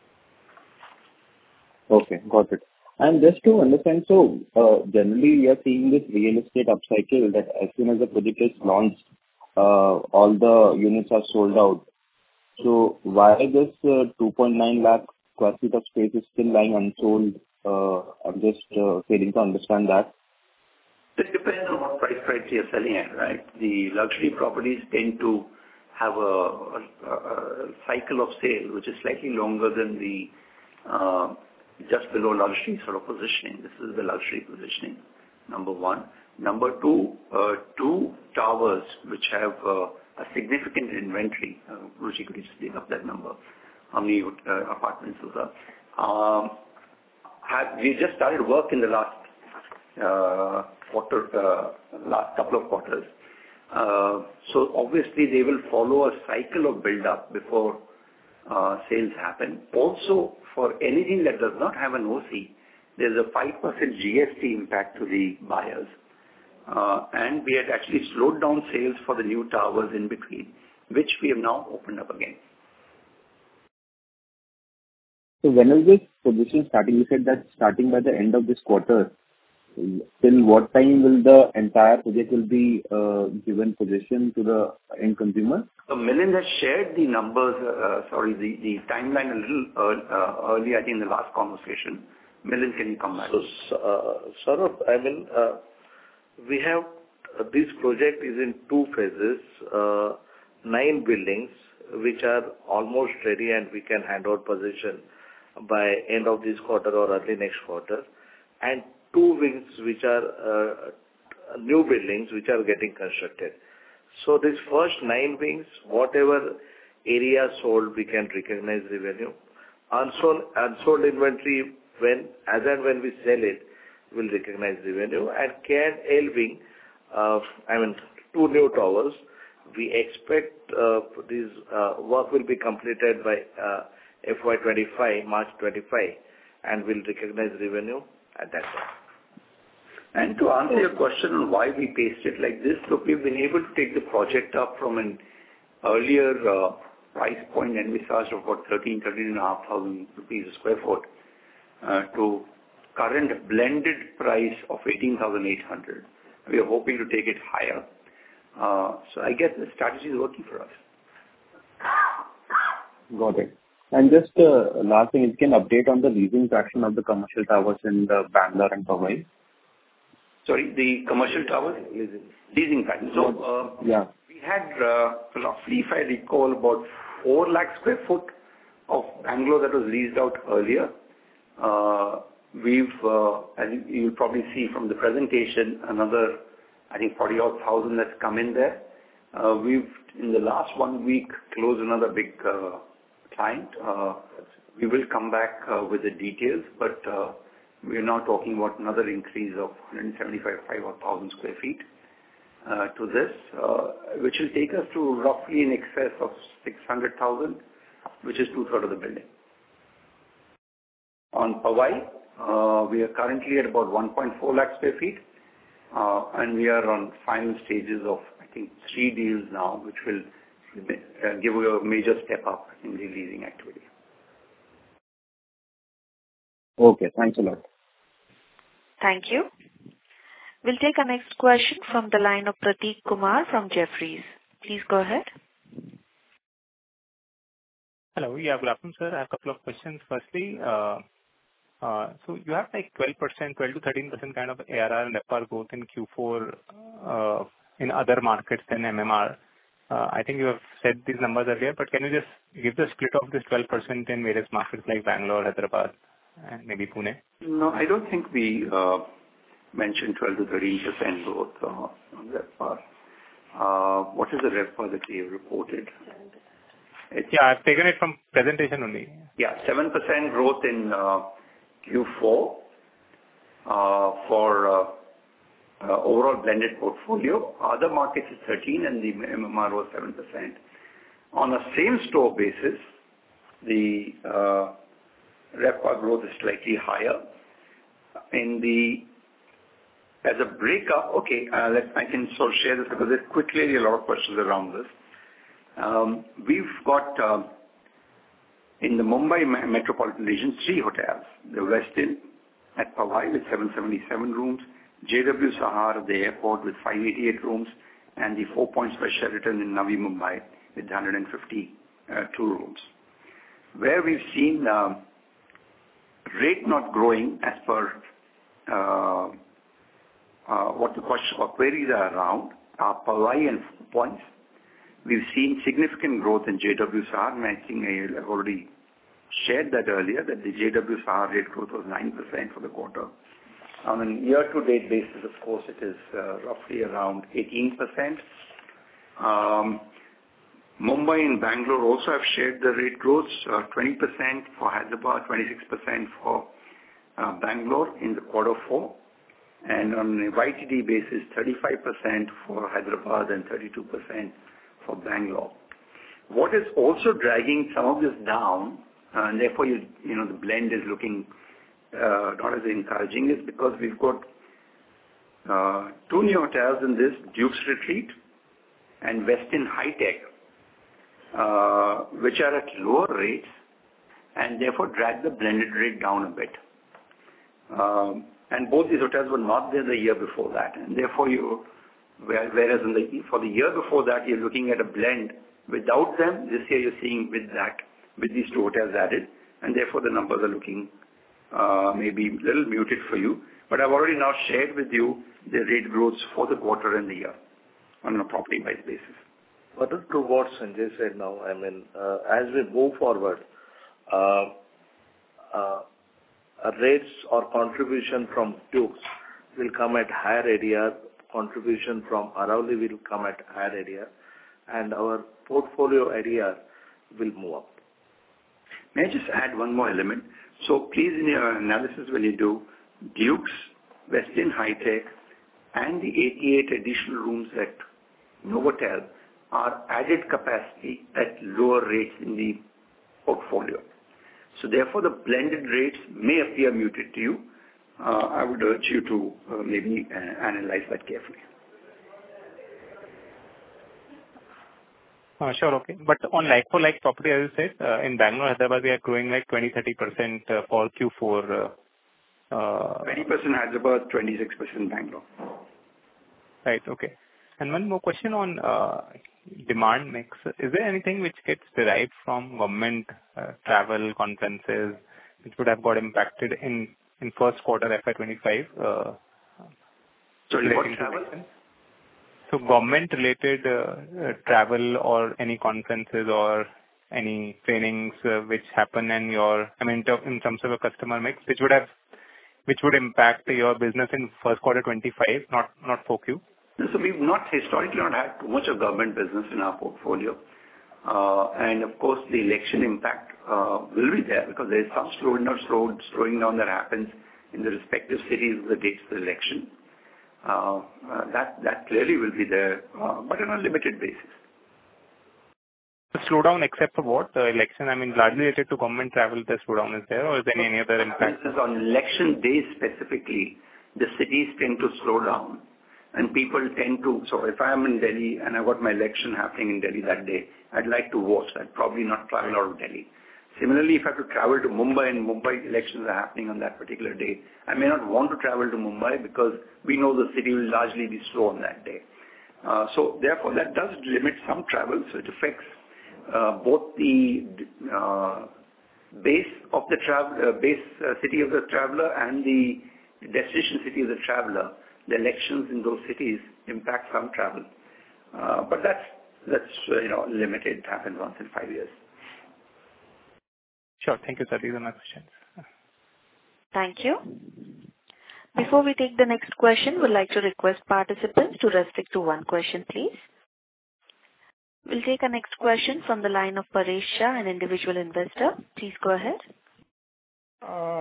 Okay, got it. And just to understand, so uh, generally we are seeing this real estate upcycle that as soon as the project is launched, uh, all the units are sold out. So why this uh, two point nine lakh square feet of space is still lying unsold? Uh, I'm just uh, failing to understand that. It depends on what price price you're selling at, right? The luxury properties tend to have a, a, a cycle of sale which is slightly longer than the uh, just below luxury sort of positioning. This is the luxury positioning, number one. Number two, uh, two towers which have uh, a significant inventory. Uh, Ruchi, could you just dig up that number? How many uh, apartments those are? Um, have, we just started work in the last uh, quarter, uh, last couple of quarters. Uh, so obviously they will follow a cycle of build-up before uh, sales happen. Also, for anything that does not have an O C, there's a five percent G S T impact to the buyers. Uh, and we had actually slowed down sales for the new towers in between, which we have now opened up again. So when is this position starting? You said that starting by the end of this quarter. Till what time will the entire project will be uh, given possession to the end consumer? So Milind has shared the numbers, uh, sorry, the, the timeline a little uh, uh, early, I think, in the last conversation. Milind, can you come back? So, uh, Saurabh, I mean, uh, we have, uh, this project is in two phases, uh, nine buildings, which are almost ready and we can hand out possession by end of this quarter or early next quarter, and two wings which are uh, new buildings which are getting constructed. So this first nine wings, whatever area sold, we can recognize revenue. Unsold, unsold inventory, when as and when we sell it, will recognize revenue. And K and L wing, uh, I mean two new towers, we expect uh, this uh, work will be completed by uh, F Y twenty-five, March twenty-five, and will recognize revenue at that time. And to answer your question on why we paced it like this, look, we've been able to take the project up from an earlier uh, price point envisaged of about thirteen, thirteen and a half thousand rupees a square foot uh, to current blended price of eighteen thousand eight hundred. We are hoping to take it higher. Uh, so I guess the strategy is working for us. Got it. And just uh, last thing, if you can update on the leasing traction of the commercial towers in the Bangalore and Powai. Sorry, the commercial towers? Leasing. Leasing pattern. So, uh, yeah. we had uh, roughly, if I recall, about four lakh square foot of Bangalore that was leased out earlier. Uh, we've, uh, as you'll probably see from the presentation, another, I think, forty odd thousand that's come in there. Uh, we've, in the last one week, closed another big uh, client. Uh, we will come back uh, with the details, but uh, we're now talking about another increase of one hundred seventy-five thousand square feet uh, to this, uh, which will take us to roughly in excess of six hundred thousand, which is two-thirds of the building. On Powai, uh, we are currently at about one point four lakh square feet, uh, and we are on final stages of, I think, three deals now, which will uh, give you a major step up in the leasing activity. Okay, thanks a lot. Thank you. We'll take our next question from the line of Prateek Kumar from Jefferies. Please go ahead. Hello. Yeah, good afternoon, sir. I have a couple of questions. Firstly, uh, uh, so you have like twelve percent, twelve to thirteen percent kind of A R R and R P R growth in Q four uh, in other markets than M M R. Uh, I think you have said these numbers earlier, but can you just give the split of this twelve percent in various markets like Bangalore, Hyderabad, and maybe Pune? No, I don't think we uh, mentioned twelve to thirteen percent growth uh, on RevPAR. Uh, what is the RevPAR that we have reported? It's, yeah, I've taken it from presentation only. Yeah, seven percent growth in uh, Q four uh, for uh, uh, overall blended portfolio. Other markets is thirteen and the M M R was seven percent. On a same-store basis, the uh, RevPAR growth is slightly higher. In the as a breakup, okay, uh, let, I can sort of share this because there's quickly a lot of questions around this. Um, we've got uh, in the Mumbai metropolitan region three hotels: the Westin at Powai with seven hundred seventy-seven rooms, J W Sahar at the airport with five hundred eighty-eight rooms, and the Four Points by Sheraton in Navi Mumbai with one hundred fifty-two rooms. Where we've seen uh, rate not growing as per uh, uh, what the question or queries are around are Powai and Four Points. We've seen significant growth in J W Sahar, and I think I have already shared that earlier, that the J W Sahar rate growth was nine percent for the quarter. On a year-to-date basis, of course, it is uh, roughly around eighteen percent. Um, Mumbai and Bangalore also have shared the rate growths, uh, twenty percent for Hyderabad, twenty-six percent for uh, Bangalore in the quarter four. And on a Y T D basis, thirty-five percent for Hyderabad and thirty-two percent for Bangalore. What is also dragging some of this down, uh, and therefore you, you know the blend is looking uh, not as encouraging, is because we've got uh, two new hotels in this, Duke's Retreat and Westin High Tech, uh, which are at lower rates and therefore drag the blended rate down a bit. Um, and both these hotels were not there the year before that, and therefore you whereas in the, for the year before that, you're looking at a blend without them. This year, you're seeing with that, with these two hotels added, and therefore the numbers are looking uh, maybe a little muted for you. But I've already now shared with you the rate growths for the quarter and the year on a property-wise basis. Further to what Sanjay said now, I mean, uh, as we move forward, uh, uh, rates or contribution from Dukes will come at higher A D R. Contribution from Aravali will come at higher A D R, and our portfolio A D R will move up. May I just add one more element? So please, in your analysis, when you do Dukes, Westin High Tech, and the eighty-eight additional rooms at Novotel are added capacity at lower rates in the portfolio. So therefore, the blended rates may appear muted to you. Uh, I would urge you to uh, maybe uh, analyze that carefully. Uh, sure, okay. But on like-for-like property, as you said, uh, in Bangalore, Hyderabad, we are growing like twenty to thirty percent uh, for Q four. Uh, uh, twenty percent Hyderabad, twenty-six percent Bangalore. Right, okay. And one more question on uh, demand mix. Is there anything which gets derived from government uh, travel, conferences, which would have got impacted in in first quarter F Y twenty-five? Uh, Sorry, what travel? So government-related uh, uh, travel or any conferences or any trainings uh, which happen in your, I mean, in terms of a customer mix, which would have, which would impact your business in first quarter twenty-five, not not four Q? So we've not historically not had too much of government business in our portfolio. Uh, and of course, the election impact uh, will be there because there is some slowing down, slow, slowing down that happens in the respective cities the dates of the election. Uh, uh, that that clearly will be there, uh, but on a limited basis. The slowdown except for what? The election, I mean, largely related to government travel, the slowdown is there, or is there any other impact? On election days specifically, the cities tend to slow down. And people tend to, so if I'm in Delhi and I've got my election happening in Delhi that day, I'd like to vote. I'd probably not travel out of Delhi. Similarly, if I have to travel to Mumbai and Mumbai elections are happening on that particular day, I may not want to travel to Mumbai because we know the city will largely be slow on that day. Uh, so therefore, that does limit some travel. So it affects uh, both the uh, base of the travel, uh, base uh, city of the traveler and the destination city of the traveler. The elections in those cities impact some travel. Uh, but that's, that's uh, you know, limited. It happens once in five years. Sure. Thank you, sir. These are my questions. Thank you. Before we take the next question, we'd like to request participants to restrict to one question, please. We'll take our next question from the line of Paresh Shah, an individual investor. Please go ahead. Uh,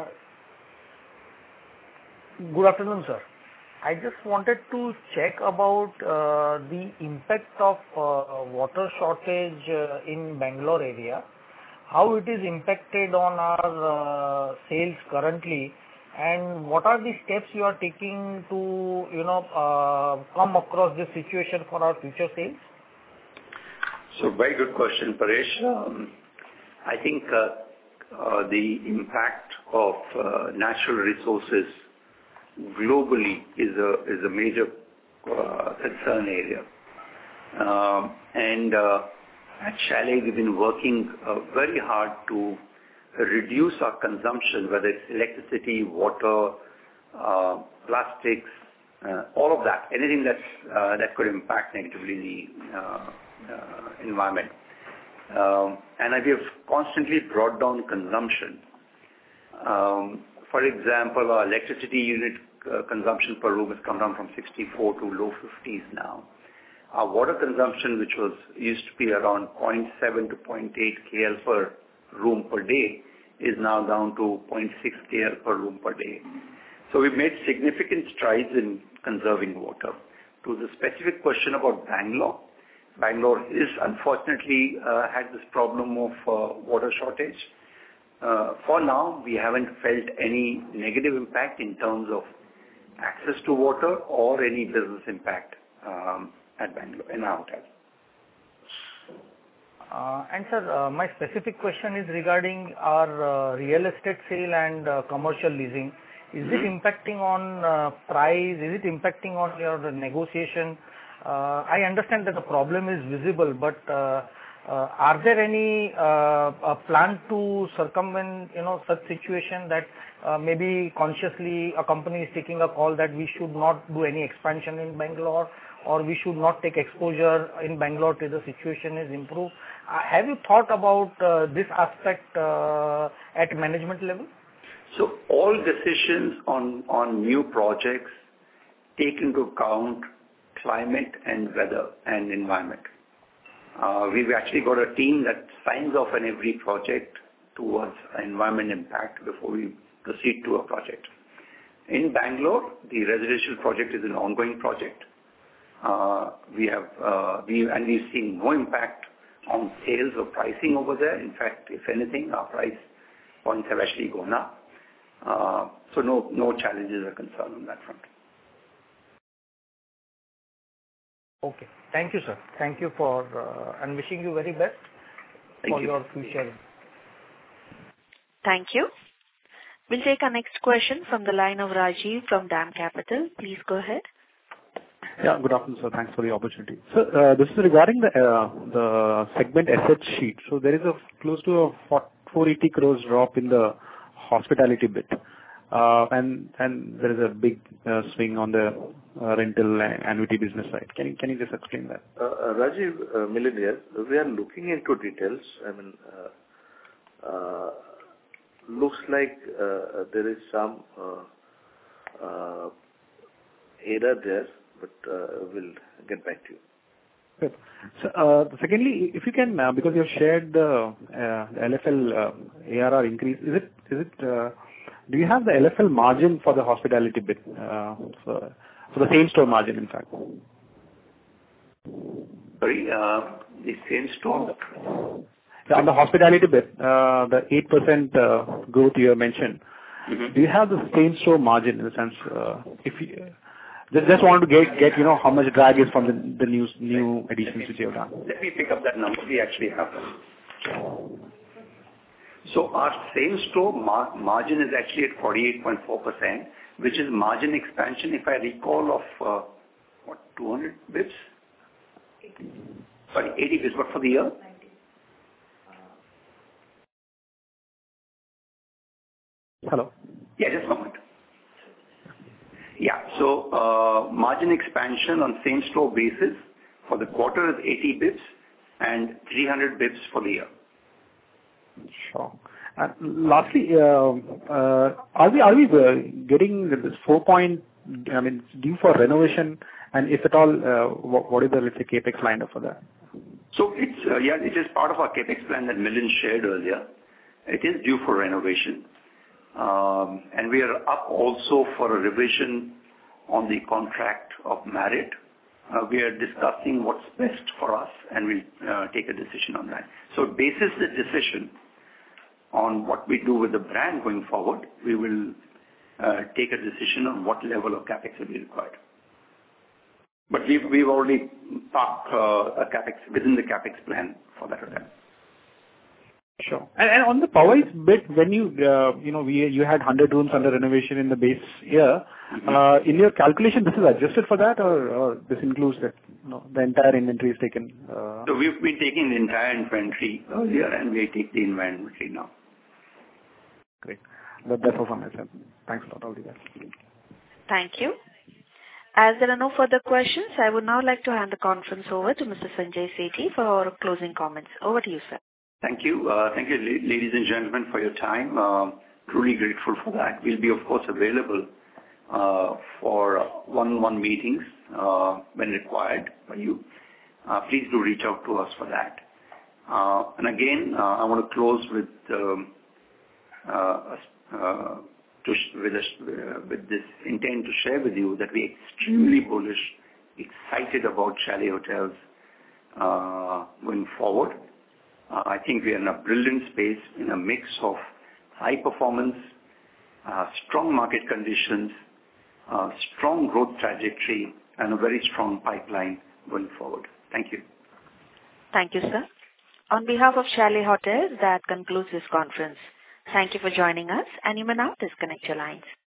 good afternoon, sir. I just wanted to check about uh, the impact of uh, water shortage uh, in Bangalore area, how it is impacted on our uh, sales currently, and what are the steps you are taking to, you know, uh, come across this situation for our future sales? So very good question, Paresh. Um, I think uh, uh, the impact of uh, natural resources globally is a is a major uh, concern area. Um, and uh, at Chalet, we've been working uh, very hard to reduce our consumption, whether it's electricity, water, uh, plastics, uh, all of that, anything that's, uh, that could impact negatively the uh, uh, environment. Um, and we have constantly brought down consumption. Um, for example, our electricity unit uh, consumption per room has come down from sixty-four to low fifties now. Our water consumption, which was used to be around zero point seven to zero point eight kilograms per room per day, is now down to zero point six kilograms per room per day. So we've made significant strides in conserving water. To the specific question about Bangalore, Bangalore is unfortunately uh, had this problem of uh, water shortage. Uh, for now, we haven't felt any negative impact in terms of access to water or any business impact um, at Bangalore in our hotel. Uh, and sir, uh, my specific question is regarding our uh, real estate sale and uh, commercial leasing. Is mm-hmm. it impacting on uh, price? Is it impacting on your negotiation? Uh, I understand that the problem is visible, but uh, uh, are there any uh, a plan to circumvent, you know, such situation that uh, maybe consciously a company is taking a call that we should not do any expansion in Bangalore, or we should not take exposure in Bangalore till the situation is improved? Uh, have you thought about uh, this aspect uh, at management level? So all decisions on, on new projects take into account climate and weather and environment. Uh, we've actually got a team that signs off on every project towards environment impact before we proceed to a project. In Bangalore, the residential project is an ongoing project. Uh, we have, uh, we, and we've seen no impact on sales or pricing over there. In fact, if anything, our price points have actually gone up. Uh, so no, no challenges or concern on that front. Okay. Thank you, sir. Thank you for, uh, and wishing you very best Thank for you. your future. Thank you. We'll take our next question from the line of Rajiv from DAM Capital. Please go ahead. Yeah, good afternoon, sir. Thanks for the opportunity. So, uh, this is regarding the uh, the segment asset sheet. So there is a close to a four hundred eighty crores drop in the hospitality bit. Uh, and and there is a big uh, swing on the uh, rental and annuity business side. Can you can you just explain that? Uh, uh, Rajiv, uh, Milind here. We are looking into details. I mean, uh, uh, looks like uh, there is some uh, uh, error there, but uh, we'll get back to you. Good. So, uh, secondly, if you can, uh, because you have shared the uh, L F L uh, A R R increase, is it is it? Uh, do you have the L F L margin for the hospitality bit, uh, for, for the same store margin, in fact? Sorry, uh, the same store? On the hospitality bit, uh, the eight percent uh, growth you have mentioned, mm-hmm. do you have the same store margin in the sense, uh, if you, uh, just, just want to get, get, you know, how much drag is from the, the new, new additions which you have done? Let me pick up that number. We actually have them. So our same store mar- margin is actually at forty-eight point four percent, which is margin expansion, if I recall, of, uh, what, two hundred bips? Sorry, eighty bips, but for the year? Hello? Yeah, just a moment. Yeah, so uh, margin expansion on same store basis for the quarter is eighty bips and three hundred bips for the year. Sure. And lastly, uh, uh, are we are we uh, getting this four point, I mean, due for renovation, and if at all, uh, what, what is the, let's say, capex lined up for that? So it's, uh, yeah, it is part of our capex plan that Milind shared earlier. It is due for renovation. Um, and we are up also for a revision on the contract of Marriott. Uh, we are discussing what's best for us, and we'll uh, take a decision on that. So basis the decision on what we do with the brand going forward, we will uh, take a decision on what level of capex will be required. But we've, we've already parked uh, a capex within the capex plan for that hotel. Sure. And, and on the Powais bit, when you, uh, you know, we, you had one hundred rooms under renovation in the base year, mm-hmm. uh, in your calculation, this is adjusted for that, or, or this includes that, you know, the entire inventory is taken? Uh... So we've been taking the entire inventory earlier, and we take the inventory now. Great. That, that's all from my side. Thanks a lot, all the best. Thank you. As there are no further questions, I would now like to hand the conference over to Mister Sanjay Sethi for closing comments. Over to you, sir. Thank you. Uh, thank you, ladies and gentlemen, for your time. Uh, truly grateful for that. We'll be, of course, available uh, for one-on-one meetings uh, when required by you. Uh, please do reach out to us for that. Uh, and again, uh, I want to close with um, uh, uh, to sh- with, a sh- uh, with this intent to share with you that we're extremely bullish, excited about Chalet Hotels uh, going forward. Uh, I think we are in a brilliant space in a mix of high performance, uh, strong market conditions, uh, strong growth trajectory, and a very strong pipeline going forward. Thank you. Thank you, sir. On behalf of Chalet Hotels, that concludes this conference. Thank you for joining us, and you may now disconnect your lines.